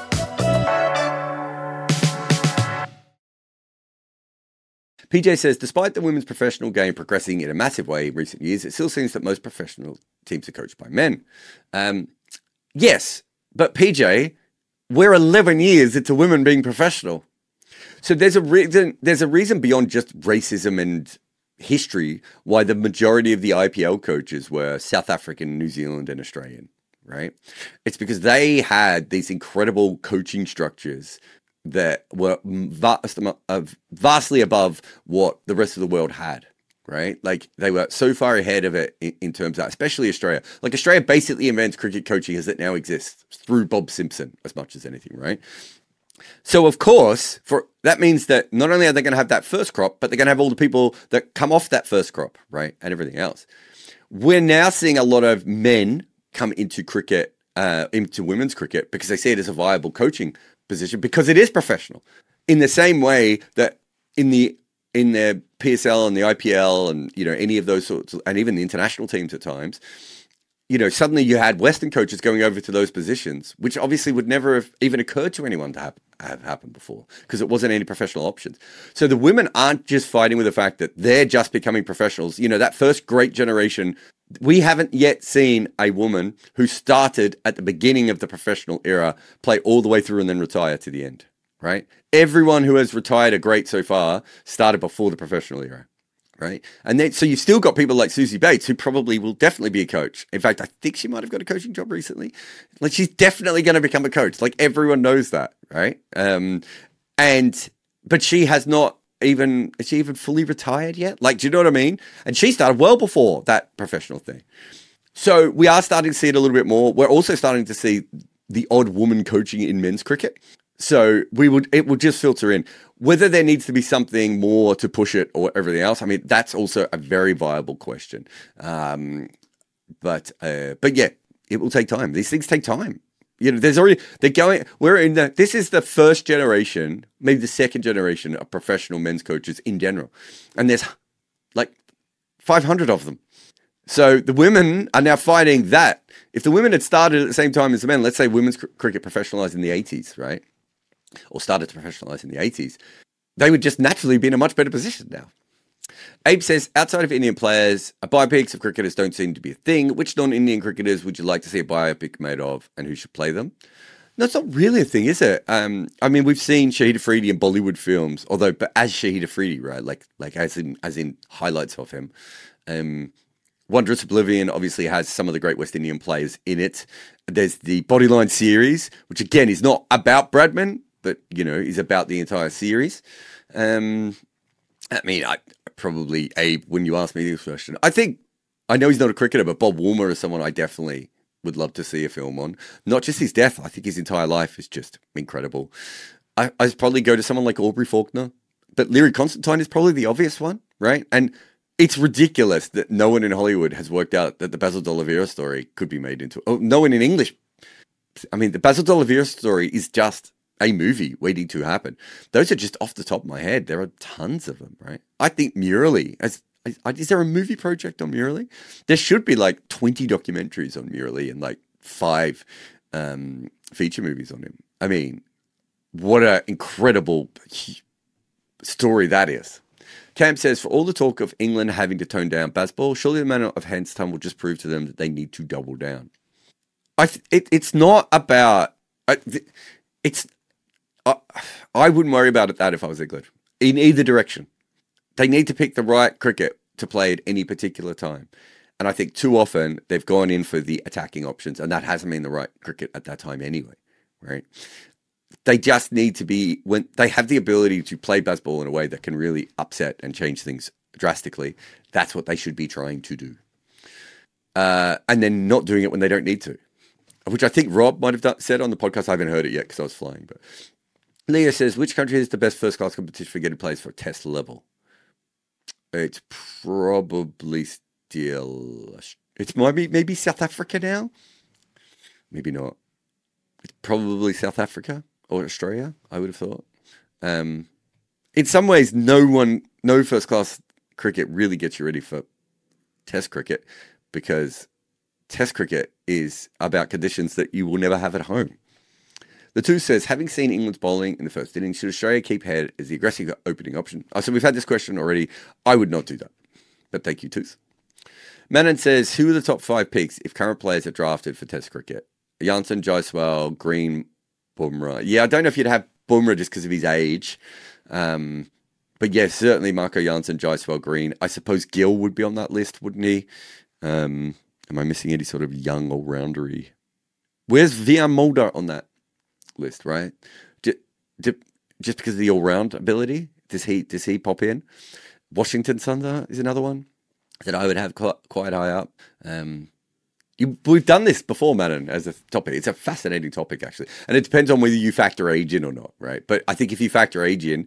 P J says, despite the women's professional game progressing in a massive way in recent years, it still seems that most professional teams are coached by men. Um, yes, but P J, we're eleven years into women being professional. So there's a reason, there's a reason beyond just racism and history why the majority of the I P L coaches were South African, New Zealand, and Australian, right? It's because they had these incredible coaching structures that were vast, uh, vastly above what the rest of the world had, right? Like they were so far ahead of it in, in terms of, especially Australia. Like Australia basically invents cricket coaching as it now exists through Bob Simpson as much as anything, right? So of course, for that means that not only are they going to have that first crop, but they're going to have all the people that come off that first crop, right? And everything else. We're now seeing a lot of men come into cricket, uh, into women's cricket, because they see it as a viable coaching position because it is professional. In the same way that in the in the P S L and the I P L and you know any of those sorts of, and even the international teams at times, you know, suddenly you had Western coaches going over to those positions, which obviously would never have even occurred to anyone to have, have happened before because it wasn't any professional options. So the women aren't just fighting with the fact that they're just becoming professionals. You know, that first great generation, we haven't yet seen a woman who started at the beginning of the professional era play all the way through and then retire to the end, right? Everyone who has retired a great so far started before the professional era. Right. And then, so you've still got people like Susie Bates, who probably will definitely be a coach. In fact, I think she might have got a coaching job recently. Like she's definitely going to become a coach. Like everyone knows that. Right. Um, and, but she has not even, is she even fully retired yet? Like, do you know what I mean? And she started well before that professional thing. So we are starting to see it a little bit more. We're also starting to see the odd woman coaching in men's cricket. So we would, it will just filter in. Whether there needs to be something more to push it or everything else, I mean, that's also a very viable question. Um, but, uh, but yeah, it will take time. These things take time. You know, there's already, they're going, we're in the, this is the first generation, maybe the second generation of professional men's coaches in general. And there's like five hundred of them. So the women are now fighting that. If the women had started at the same time as the men, let's say women's cr- cricket professionalized in the eighties, right? Or started to professionalize in the eighties, they would just naturally be in a much better position now. Abe says, outside of Indian players, biopics of cricketers don't seem to be a thing. Which non-Indian cricketers would you like to see a biopic made of and who should play them? No, it's not really a thing, is it? Um, I mean, we've seen Shahid Afridi in Bollywood films, although but as Shahid Afridi, right? Like, like as in as in highlights of him. Um, Wondrous Oblivion obviously has some of the great West Indian players in it. There's the Bodyline series, which again is not about Bradman, but, you know, is about the entire series. Um, I mean, I probably, Abe, when you asked me this question, I think, I know he's not a cricketer, but Bob Woolmer is someone I definitely would love to see a film on. Not just his death, I think his entire life is just incredible. I, I'd probably go to someone like Aubrey Faulkner, but Leary Constantine is probably the obvious one, right? And it's ridiculous that no one in Hollywood has worked out that the Basil D'Oliveira story could be made into... Oh, no one in English. I mean, the Basil D'Oliveira story is just a movie waiting to happen. Those are just off the top of my head. There are tons of them, right? I think Murley... As, is there a movie project on Murley? There should be like twenty documentaries on Murley and like five um, feature movies on him. I mean, what an incredible story that is. Cam says, for all the talk of England having to tone down Bazball, surely the manner of Hanston will just prove to them that they need to double down. I th- it, it's not about... I, it's. I, I wouldn't worry about it that if I was England. In either direction. They need to pick the right cricket to play at any particular time. And I think too often they've gone in for the attacking options, and that hasn't been the right cricket at that time anyway, right? They just need to be, when they have the ability to play Bazball in a way that can really upset and change things drastically, that's what they should be trying to do. Uh, and then not doing it when they don't need to, which I think Rob might have done, said on the podcast. I haven't heard it yet because I was flying. But Leah says, which country is the best first-class competition for getting players for a test level? It's probably still... It's maybe, maybe South Africa now? Maybe not. It's probably South Africa or Australia, I would have thought. Um, in some ways, no one, no first-class cricket really gets you ready for test cricket, because test cricket is about conditions that you will never have at home. The two says, having seen England's bowling in the first innings, should Australia keep head as the aggressive opening option? Oh, so we've had this question already. I would not do that. But thank you, Tooth. Manon says, who are the top five picks if current players are drafted for Test cricket? Janssen, Jaiswal, Green, Bumrah. Yeah, I don't know if you'd have Bumrah just because of his age. Um, but yeah, certainly Marco Janssen, Jaiswal, Green. I suppose Gill would be on that list, wouldn't he? Um, am I missing any sort of young all-roundery? Where's Vian Mulder on that list, right? Do, do, just because of the all-round ability, does he does he pop in? Washington Sundar is another one that I would have quite, quite high up. Um, you, we've done this before, Manon, as a topic. It's a fascinating topic, actually, and it depends on whether you factor age in or not, right? But I think if you factor age in,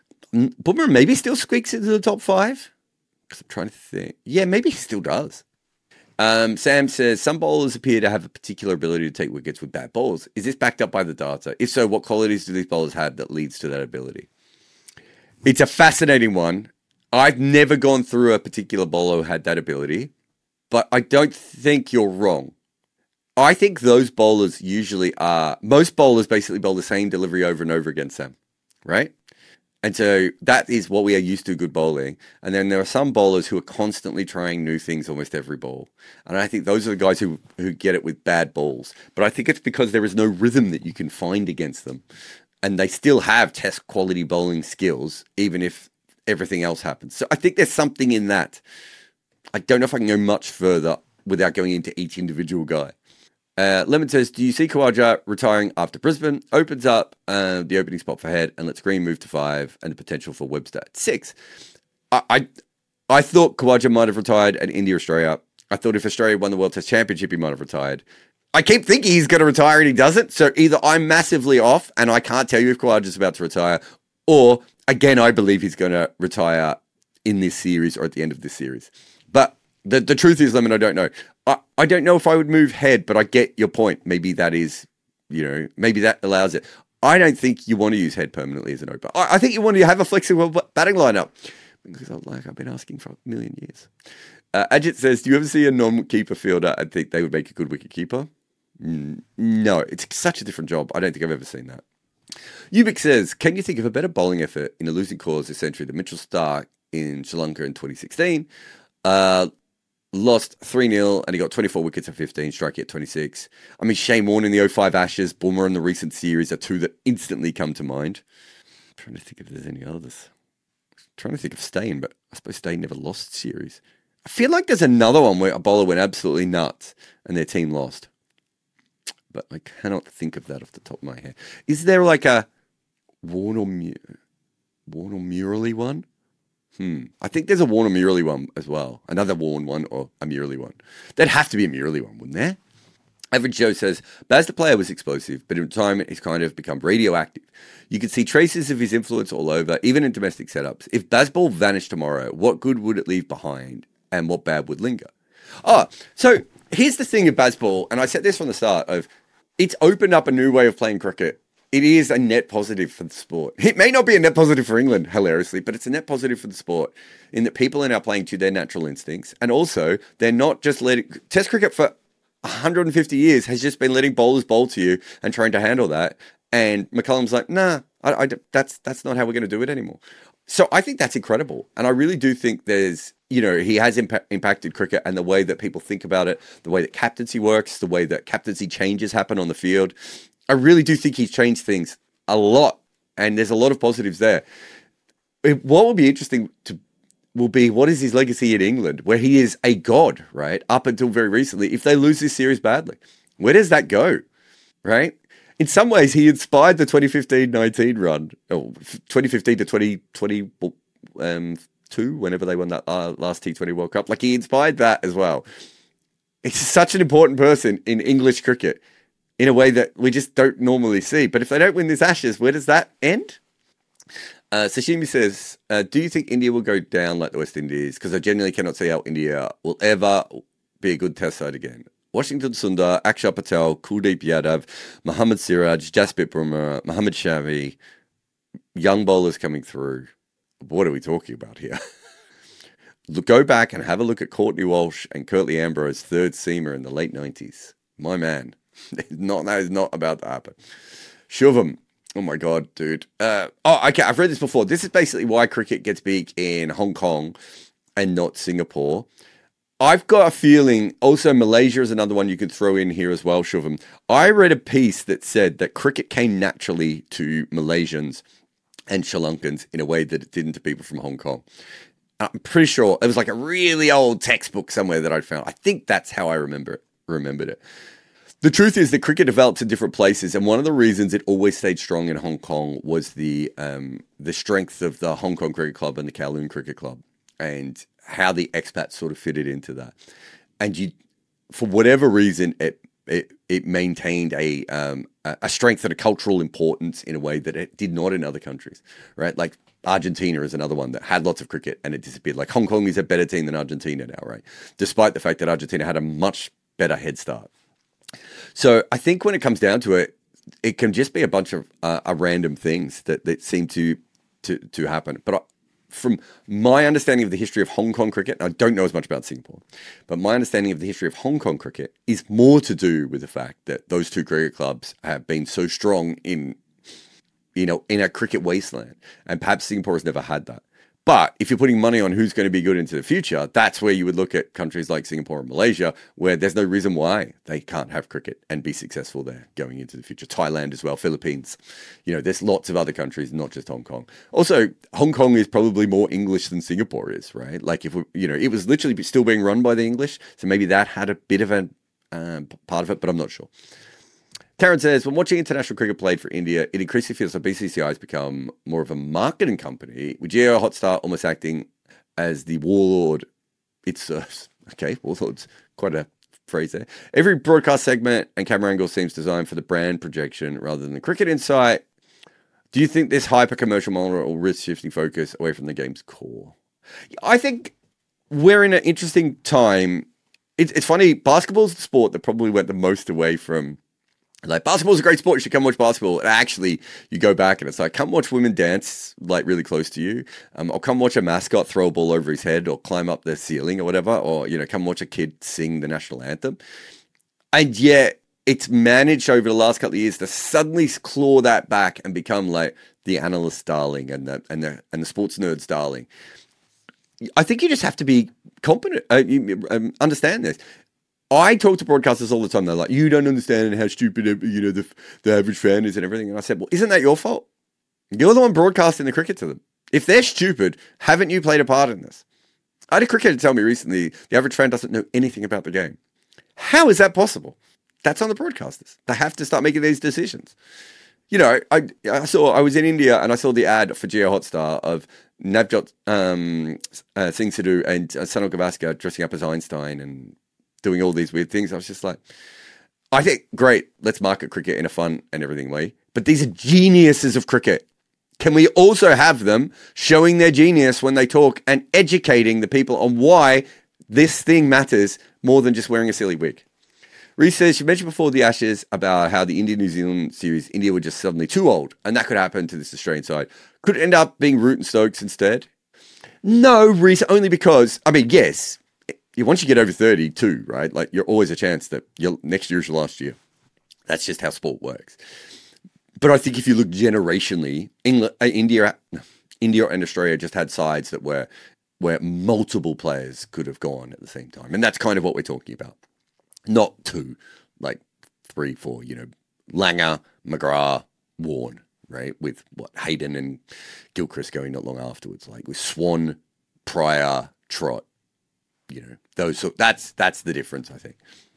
Bumrah maybe still squeaks into the top five. Because I'm trying to think. Yeah, maybe he still does. Um, Sam says, some bowlers appear to have a particular ability to take wickets with bad balls. Is this backed up by the data? If so, what qualities do these bowlers have that leads to that ability? It's a fascinating one. I've never gone through a particular bowler who had that ability, but I don't think you're wrong. I think those bowlers usually are, most bowlers basically bowl the same delivery over and over again, Sam, right? And so that is what we are used to, good bowling. And then there are some bowlers who are constantly trying new things almost every ball. And I think those are the guys who, who get it with bad balls. But I think it's because there is no rhythm that you can find against them. And they still have test quality bowling skills, even if everything else happens. So I think there's something in that. I don't know if I can go much further without going into each individual guy. Uh, Lemon says, do you see Khawaja retiring after Brisbane? Opens up uh, the opening spot for head and lets Green move to five and the potential for Webster at six. I, I I thought Khawaja might have retired at India, Australia. I thought if Australia won the World Test Championship, he might have retired. I keep thinking he's going to retire and he doesn't. So either I'm massively off and I can't tell you if Khawaja's about to retire, or again, I believe he's going to retire in this series or at the end of this series. But the, the truth is, Lemon, I don't know. I, I don't know if I would move head, but I get your point. Maybe that is, you know, maybe that allows it. I don't think you want to use head permanently as an opener. I, I think you want to have a flexible batting lineup. Because I, like I've been asking for a million years. Uh, Ajit says, do you ever see a non-keeper fielder and think they would make a good wicket keeper? Mm, no, it's such a different job. I don't think I've ever seen that. Ubik says, can you think of a better bowling effort in a losing cause this century than Mitchell Starc in Sri Lanka in twenty sixteen? Uh, lost three nil and he got twenty-four wickets at fifteen, striking at twenty-six. I mean, Shane Warne in the oh five Ashes, Bumrah in the recent series are two that instantly come to mind. I'm trying to think if there's any others. I'm trying to think of Steyn, but I suppose Steyn never lost series. I feel like there's another one where a bowler went absolutely nuts and their team lost. But I cannot think of that off the top of my head. Is there like a Warner Mu- Warner Murley one? Hmm. I think there's a Warner Murley one as well. Another Warren one or a Murley one. There'd have to be a Murley one, wouldn't there? Average Joe says, Baz the player was explosive, but in time he's kind of become radioactive. You can see traces of his influence all over, even in domestic setups. If Bazball vanished tomorrow, what good would it leave behind and what bad would linger? Oh, so here's the thing of Bazball, and I said this from the start, of it's opened up a new way of playing cricket. It is a net positive for the sport. It may not be a net positive for England, hilariously, but it's a net positive for the sport in that people are now playing to their natural instincts. And also, they're not just letting... Test cricket for one hundred fifty years has just been letting bowlers bowl to you and trying to handle that. And McCullum's like, nah, I, I, that's that's not how we're going to do it anymore. So I think that's incredible. And I really do think there's, you know, he has impa- impacted cricket and the way that people think about it, the way that captaincy works, the way that captaincy changes happen on the field. I really do think he's changed things a lot. And there's a lot of positives there. It, what will be interesting to will be, what is his legacy in England, where he is a god, right? Up until very recently, if they lose this series badly, where does that go, right? In some ways, he inspired the twenty fifteen nineteen run, or twenty fifteen to twenty twenty-two, whenever they won that uh, last T twenty World Cup. Like, he inspired that as well. He's such an important person in English cricket in a way that we just don't normally see. But if they don't win this Ashes, where does that end? Uh, Sashimi says, uh, do you think India will go down like the West Indies? Because I genuinely cannot see how India will ever be a good test side again. Washington Sundar, Akshar Patel, Kuldeep Yadav, Mohammad Siraj, Jasprit Bumrah, Mohammad Shami, young bowlers coming through. What are we talking about here? Look, go back and have a look at Courtney Walsh and Curtly Ambrose, third seamer in the late nineties. My man. not, that is not about to happen. Shubham. Oh my God, dude. Uh, oh, okay. I've read this before. This is basically why cricket gets big in Hong Kong and not Singapore. I've got a feeling also Malaysia is another one you could throw in here as well, Shubham. I read a piece that said that cricket came naturally to Malaysians and Sri Lankans in a way that it didn't to people from Hong Kong. I'm pretty sure it was like a really old textbook somewhere that I'd found. I think that's how I remember it, remembered it. The truth is that cricket developed in different places, and one of the reasons it always stayed strong in Hong Kong was the um, the strength of the Hong Kong Cricket Club and the Kowloon Cricket Club, and how the expats sort of fitted into that. And you, for whatever reason, it it, it maintained a um, a strength and a cultural importance in a way that it did not in other countries, right? Like Argentina is another one that had lots of cricket and it disappeared. Like Hong Kong is a better team than Argentina now, right? Despite the fact that Argentina had a much better head start. So I think when it comes down to it, it can just be a bunch of uh, uh, random things that, that seem to to to happen. But I, from my understanding of the history of Hong Kong cricket, I don't know as much about Singapore, but my understanding of the history of Hong Kong cricket is more to do with the fact that those two cricket clubs have been so strong in, you know, in a cricket wasteland, and perhaps Singapore has never had that. But if you're putting money on who's going to be good into the future, that's where you would look at countries like Singapore and Malaysia, where there's no reason why they can't have cricket and be successful there going into the future. Thailand as well, Philippines. You know, there's lots of other countries, not just Hong Kong. Also, Hong Kong is probably more English than Singapore is, right? Like if we, you know, it was literally still being run by the English, so maybe that had a bit of a um, part of it, but I'm not sure. Karen says, when watching international cricket played for India, it increasingly feels like B C C I has become more of a marketing company, with Jio Hotstar almost acting as the warlord it serves. Okay, warlord's quite a phrase there. Every broadcast segment and camera angle seems designed for the brand projection rather than the cricket insight. Do you think this hyper-commercial model will risk shifting focus away from the game's core? I think we're in an interesting time. It's, it's funny, basketball's the sport that probably went the most away from... Like, basketball's a great sport, you should come watch basketball. And actually, you go back and it's like, come watch women dance, like, really close to you. Um, or come watch a mascot throw a ball over his head or climb up the ceiling or whatever. Or, you know, come watch a kid sing the national anthem. And yet, it's managed over the last couple of years to suddenly claw that back and become, like, the analyst darling and the, and the, and the sports nerds darling. I think you just have to be competent, uh, you, um, understand this. I talk to broadcasters all the time. They're like, you don't understand how stupid, you know, the, the average fan is and everything. And I said, well, isn't that your fault? You're the one broadcasting the cricket to them. If they're stupid, haven't you played a part in this? I had a cricketer tell me recently, the average fan doesn't know anything about the game. How is that possible? That's on the broadcasters. They have to start making these decisions. You know, I I saw I was in India and I saw the ad for Jio Hotstar of Navjot um, uh, Singh Sidhu and uh, Sanal Gavaskar dressing up as Einstein and doing all these weird things. I was just like, I think, great, let's market cricket in a fun and everything way. But these are geniuses of cricket. Can we also have them showing their genius when they talk and educating the people on why this thing matters more than just wearing a silly wig? Reese says, you mentioned before the Ashes about how the India-New Zealand series, India were just suddenly too old, and that could happen to this Australian side. Could it end up being Root and Stokes instead? No, Reese, only because, I mean, yes, once you get over thirty-two, right, like you're always a chance that you're, next year is your last year. That's just how sport works. But I think if you look generationally, England, uh, India, India and Australia just had sides that were where multiple players could have gone at the same time. And that's kind of what we're talking about. Not two, like three, four, you know, Langer, McGrath, Warne, right? With what, Hayden and Gilchrist going not long afterwards, like with Swan, Pryor, Trott, you know, those. So that's, that's the difference, I think.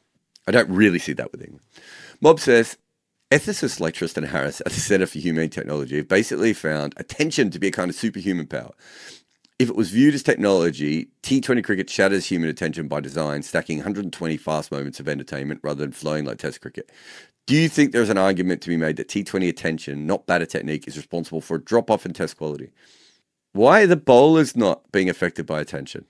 I don't really see that with England. Mob says, ethicists like Tristan Harris at the Centre for Humane Technology have basically found attention to be a kind of superhuman power. If it was viewed as technology, T twenty cricket shatters human attention by design, stacking one hundred twenty fast moments of entertainment rather than flowing like Test cricket. Do you think there's an argument to be made that T twenty attention, not batter technique, is responsible for a drop-off in Test quality? Why are the bowlers not being affected by attention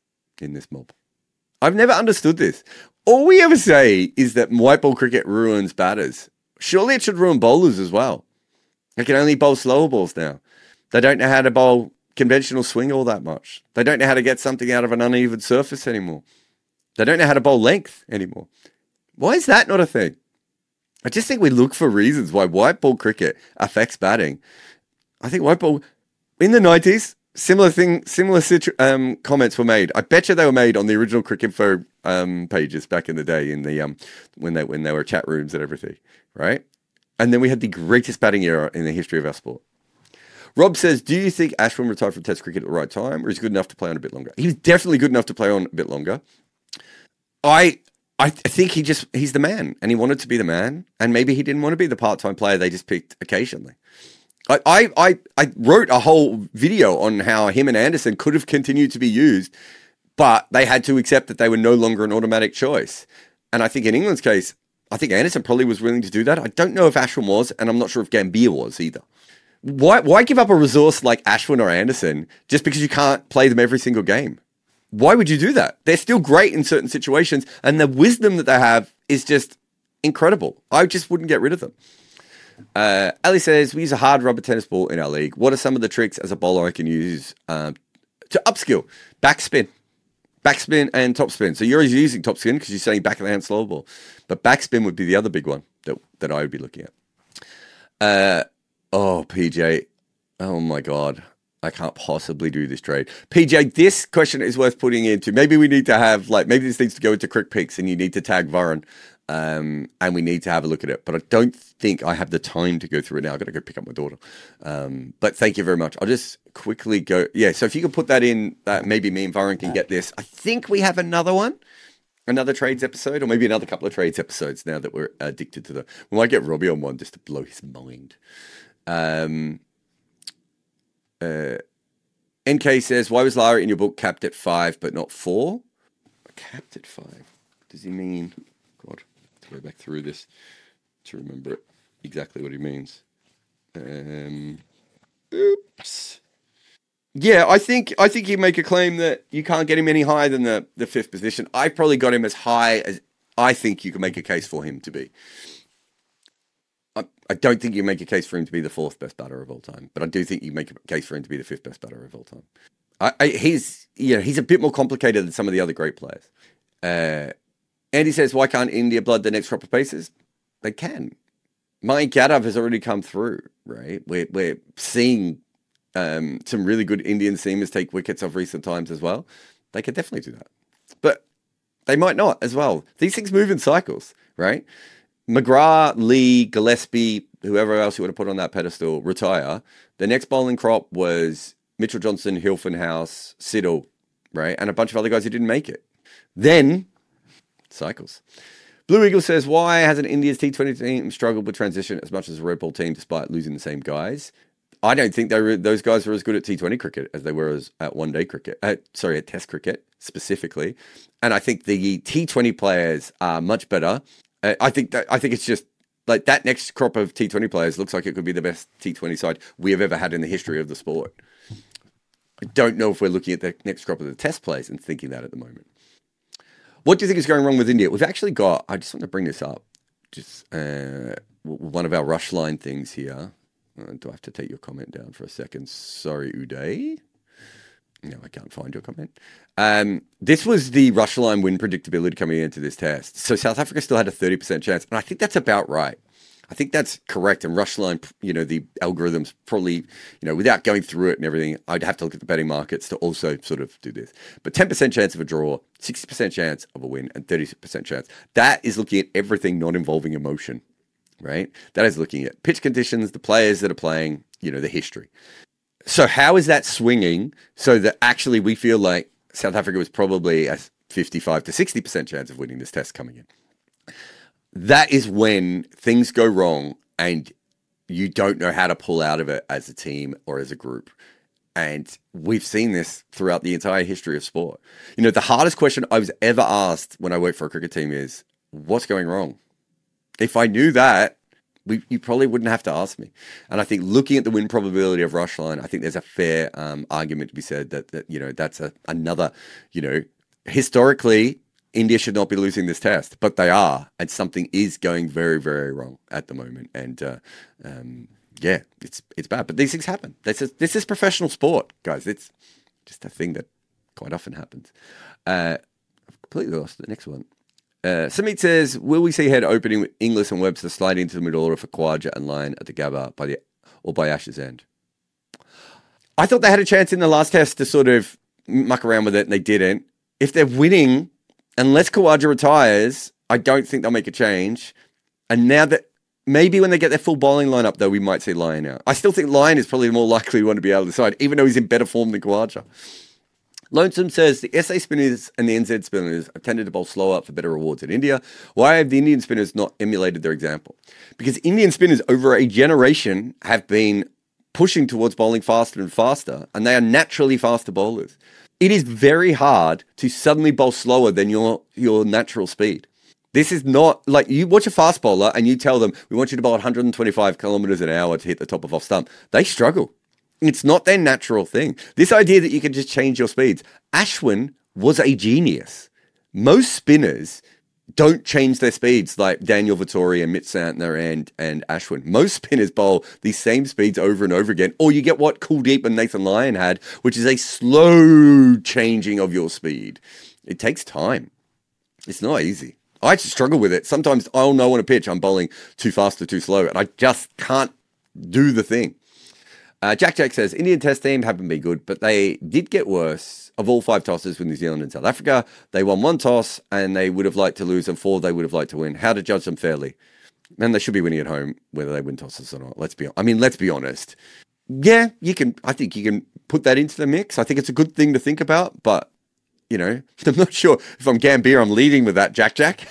in this mob? I've never understood this. All we ever say is that white ball cricket ruins batters. Surely it should ruin bowlers as well. They can only bowl slower balls now. They don't know how to bowl conventional swing all that much. They don't know how to get something out of an uneven surface anymore. They don't know how to bowl length anymore. Why is that not a thing? I just think we look for reasons why white ball cricket affects batting. I think white ball, in the nineties, similar thing, similar situ- um, comments were made. I bet you they were made on the original Cricinfo um, pages back in the day, in the um, when they when there were chat rooms and everything, right? And then we had the greatest batting era in the history of our sport. Rob says, do you think Ashwin retired from Test cricket at the right time, or is he good enough to play on a bit longer? He was definitely good enough to play on a bit longer. I I think he just, he's the man, and he wanted to be the man, and maybe he didn't want to be the part-time player they just picked occasionally. I, I, I, I wrote a whole video on how him and Anderson could have continued to be used, but they had to accept that they were no longer an automatic choice. And I think in England's case, I think Anderson probably was willing to do that. I don't know if Ashwin was, and I'm not sure if Gambier was either. Why why give up a resource like Ashwin or Anderson just because you can't play them every single game? Why would you do that? They're still great in certain situations, and the wisdom that they have is just incredible. I just wouldn't get rid of them. Uh, Ali says, we use a hard rubber tennis ball in our league. What are some of the tricks as a bowler I can use um, to upskill? Backspin. Backspin and topspin. So you're using topspin because you're saying back of the hand slow ball. But backspin would be the other big one that, that I would be looking at. Uh, oh, P J. Oh, my God. I can't possibly do this trade. P J, this question is worth putting into. Maybe we need to have, like, maybe this needs to go into Crick Picks and you need to tag Varun. Um, and we need to have a look at it. But I don't think I have the time to go through it now. I've got to go pick up my daughter. Um, but thank you very much. I'll just quickly go. Yeah, so if you could put that in, that maybe me and Varun can get this. I think we have another one, another trades episode, or maybe another couple of trades episodes now that we're addicted to the. We might get Robbie on one just to blow his mind. Um, uh, N K says, why was Lara in your book capped at five but not four? Capped at five? What does he mean? God. Go back through this to remember it, exactly what he means. Um, oops. Yeah, I think I think you make a claim that you can't get him any higher than the, the fifth position. I probably got him as high as I think you can make a case for him to be. I, I don't think you make a case for him to be the fourth best batter of all time, but I do think you make a case for him to be the fifth best batter of all time. I, I, he's you know, he's a bit more complicated than some of the other great players. Uh, Andy says, why can't India blood the next crop of paces? They can. Mayank Yadav has already come through, right? We're, we're seeing um, some really good Indian seamers take wickets of recent times as well. They could definitely do that. But they might not as well. These things move in cycles, right? McGrath, Lee, Gillespie, whoever else you want to put on that pedestal, retire. The next bowling crop was Mitchell Johnson, Hilfenhaus, Siddle, right? And a bunch of other guys who didn't make it. Then... cycles. Blue Eagle says, why hasn't India's T twenty team struggled with transition as much as the red ball team despite losing the same guys? I don't think they were, those guys were as good at T twenty cricket as they were as at one-day cricket. Uh, sorry, at Test cricket specifically. And I think the T twenty players are much better. Uh, I think that I think it's just like that next crop of T twenty players looks like it could be the best T twenty side we have ever had in the history of the sport. I don't know if we're looking at the next crop of the Test players and thinking that at the moment. What do you think is going wrong with India? We've actually got, I just want to bring this up, just uh, one of our rush line things here. Uh, do I have to take your comment down for a second? Sorry, Uday. No, I can't find your comment. Um, this was the rush line win predictability coming into this test. So South Africa still had a thirty percent chance, and I think that's about right. I think that's correct. And rush line, you know, the algorithms probably, you know, without going through it and everything, I'd have to look at the betting markets to also sort of do this. But ten percent chance of a draw, sixty percent chance of a win, and thirty percent chance. That is looking at everything not involving emotion, right? That is looking at pitch conditions, the players that are playing, you know, the history. So how is that swinging so that actually we feel like South Africa was probably a fifty-five to sixty percent chance of winning this test coming in? That is when things go wrong and you don't know how to pull out of it as a team or as a group. And we've seen this throughout the entire history of sport. You know, the hardest question I was ever asked when I worked for a cricket team is, what's going wrong? If I knew that, we, you probably wouldn't have to ask me. And I think looking at the win probability of rush line, I think there's a fair um, argument to be said that, that you know, that's a, another, you know, historically, India should not be losing this test, but they are, and something is going very, very wrong at the moment. And uh, um, yeah, it's it's bad, but these things happen. This is this is professional sport, guys. It's just a thing that quite often happens. Uh, I've completely lost the next one. Uh, Samit says, will we see head opening with Inglis and Webster sliding into the middle order for Khawaja and Lyon at the Gabba by the or by Ash's end? I thought they had a chance in the last test to sort of muck around with it, and they didn't. If they're winning, unless Khawaja retires, I don't think they'll make a change. And now that maybe when they get their full bowling lineup, though, we might see Lyon out. I still think Lyon is probably more likely one to be able to decide, even though he's in better form than Khawaja. Lonesome says, the S A spinners and the N Z spinners have tended to bowl slower for better rewards in India. Why have the Indian spinners not emulated their example? Because Indian spinners over a generation have been pushing towards bowling faster and faster, and they are naturally faster bowlers. It is very hard to suddenly bowl slower than your, your natural speed. This is not like you watch a fast bowler and you tell them, we want you to bowl one hundred twenty-five kilometers an hour to hit the top of off stump. They struggle. It's not their natural thing. This idea that you can just change your speeds. Ashwin was a genius. Most spinners don't change their speeds like Daniel Vettori and Mitch Santner and, and Ashwin. Most spinners bowl these same speeds over and over again, or you get what Kuldeep and Nathan Lyon had, which is a slow changing of your speed. It takes time. It's not easy. I actually struggle with it. Sometimes I'll know on a pitch I'm bowling too fast or too slow, and I just can't do the thing. Uh, Jack Jack says, Indian test team haven't been good, but they did get worse of all five tosses with New Zealand and South Africa. They won one toss and they would have liked to lose, and four they would have liked to win. How to judge them fairly? Man, they should be winning at home, whether they win tosses or not. Let's be, I mean, let's be honest. Yeah, you can, I think you can put that into the mix. I think it's a good thing to think about, but, you know, I'm not sure if I'm Gambier, I'm leading with that, Jack Jack.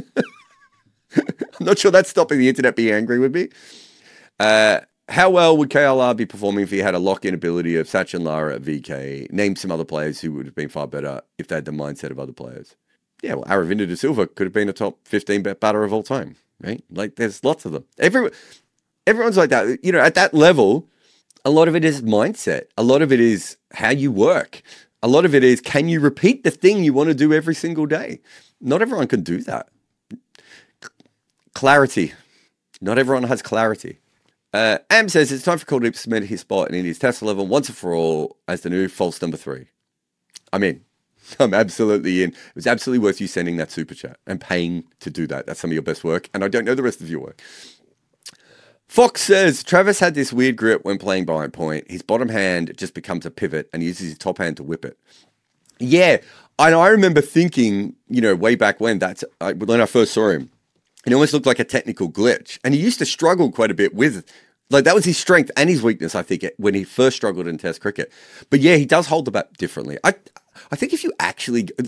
I'm not sure that's stopping the internet being angry with me. Uh, How well would K L R be performing if he had a lock-in ability of Sachin Lara at V K? Name some other players who would have been far better if they had the mindset of other players. Yeah, well, Aravinda de Silva could have been a top fifteen batter of all time, right? Like, there's lots of them. Every, everyone's like that. You know, at that level, a lot of it is mindset. A lot of it is how you work. A lot of it is, can you repeat the thing you want to do every single day? Not everyone can do that. Clarity. Not everyone has clarity. Uh, Am says it's time for Kuldeep to cement his spot in India's Test eleven once and for all as the new false number three. I'm in. I'm absolutely in. It was absolutely worth you sending that super chat and paying to do that. That's some of your best work, and I don't know the rest of your work. Fox says Travis had this weird grip when playing behind point. His bottom hand just becomes a pivot and he uses his top hand to whip it. Yeah, and I remember thinking, you know, way back when that's I, when I first saw him. It almost looked like a technical glitch. And he used to struggle quite a bit with, like, that was his strength and his weakness, I think, when he first struggled in Test cricket. But yeah, he does hold the bat differently. I I think if you actually,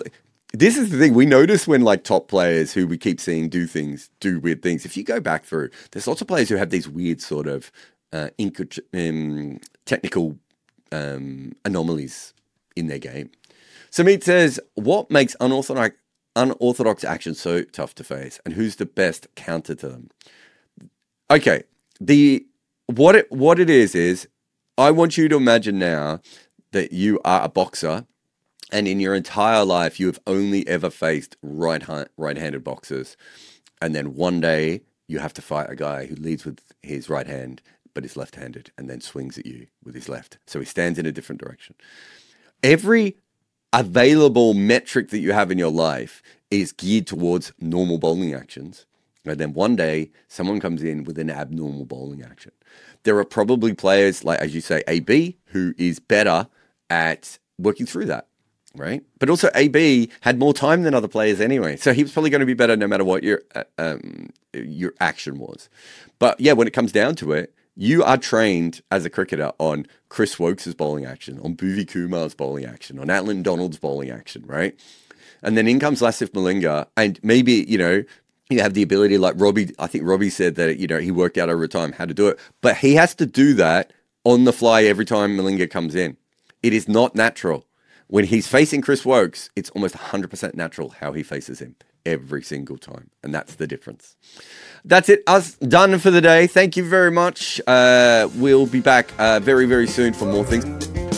this is the thing. We notice when like top players who we keep seeing do things, do weird things. If you go back through, there's lots of players who have these weird sort of uh, inc- um, technical um, anomalies in their game. Samit says, what makes unorthodox, unorthodox action so tough to face? And who's the best counter to them? Okay, the what it, what it is is, I want you to imagine now that you are a boxer, and in your entire life, you have only ever faced right right-handed boxers. And then one day, you have to fight a guy who leads with his right hand, but is left-handed, and then swings at you with his left. So he stands in a different direction. Every available metric that you have in your life is geared towards normal bowling actions. And then one day, someone comes in with an abnormal bowling action. There are probably players, like, as you say, A B, who is better at working through that. Right, but also A B had more time than other players anyway, so he was probably going to be better no matter what your uh, um, your action was. But yeah, when it comes down to it, you are trained as a cricketer on Chris Wokes' bowling action, on Bhuvi Kumar's bowling action, on Atlin Donald's bowling action, right? And then in comes Lasith Malinga, and maybe you know you have the ability, like Robbie. I think Robbie said that you know he worked out over time how to do it, but he has to do that on the fly every time Malinga comes in. It is not natural. When he's facing Chris Wokes, it's almost one hundred percent natural how he faces him every single time. And that's the difference. That's it. Us done for the day. Thank you very much. Uh, we'll be back uh, very, very soon for more things.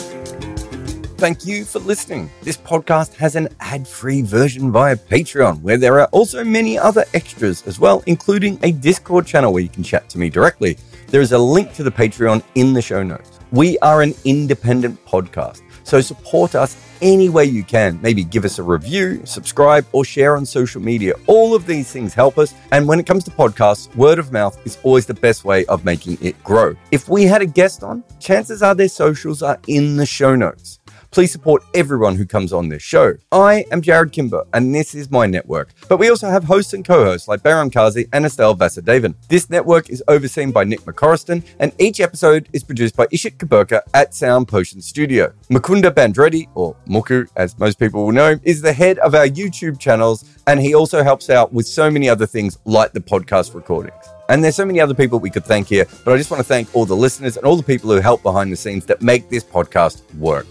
Thank you for listening. This podcast has an ad-free version via Patreon, where there are also many other extras as well, including a Discord channel where you can chat to me directly. There is a link to the Patreon in the show notes. We are an independent podcast, so support us any way you can. Maybe give us a review, subscribe, or share on social media. All of these things help us. And when it comes to podcasts, word of mouth is always the best way of making it grow. If we had a guest on, chances are their socials are in the show notes. Please support everyone who comes on this show. I am Jared Kimber, and this is my network. But we also have hosts and co-hosts like Behram Kazi and Estelle Vasudevan. This network is overseen by Nick McCorriston, and each episode is produced by Ishit Kaburka at Sound Potion Studio. Mukunda Bandreddi, or Muku as most people will know, is the head of our YouTube channels, and he also helps out with so many other things like the podcast recordings. And there's so many other people we could thank here, but I just want to thank all the listeners and all the people who help behind the scenes that make this podcast work.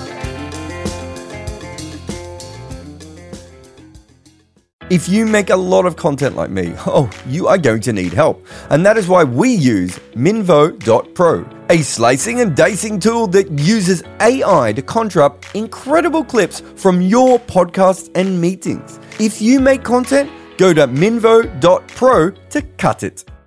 If you make a lot of content like me, oh, you are going to need help. And that is why we use Minvo dot pro, a slicing and dicing tool that uses A I to conjure up incredible clips from your podcasts and meetings. If you make content, go to Minvo dot pro to cut it.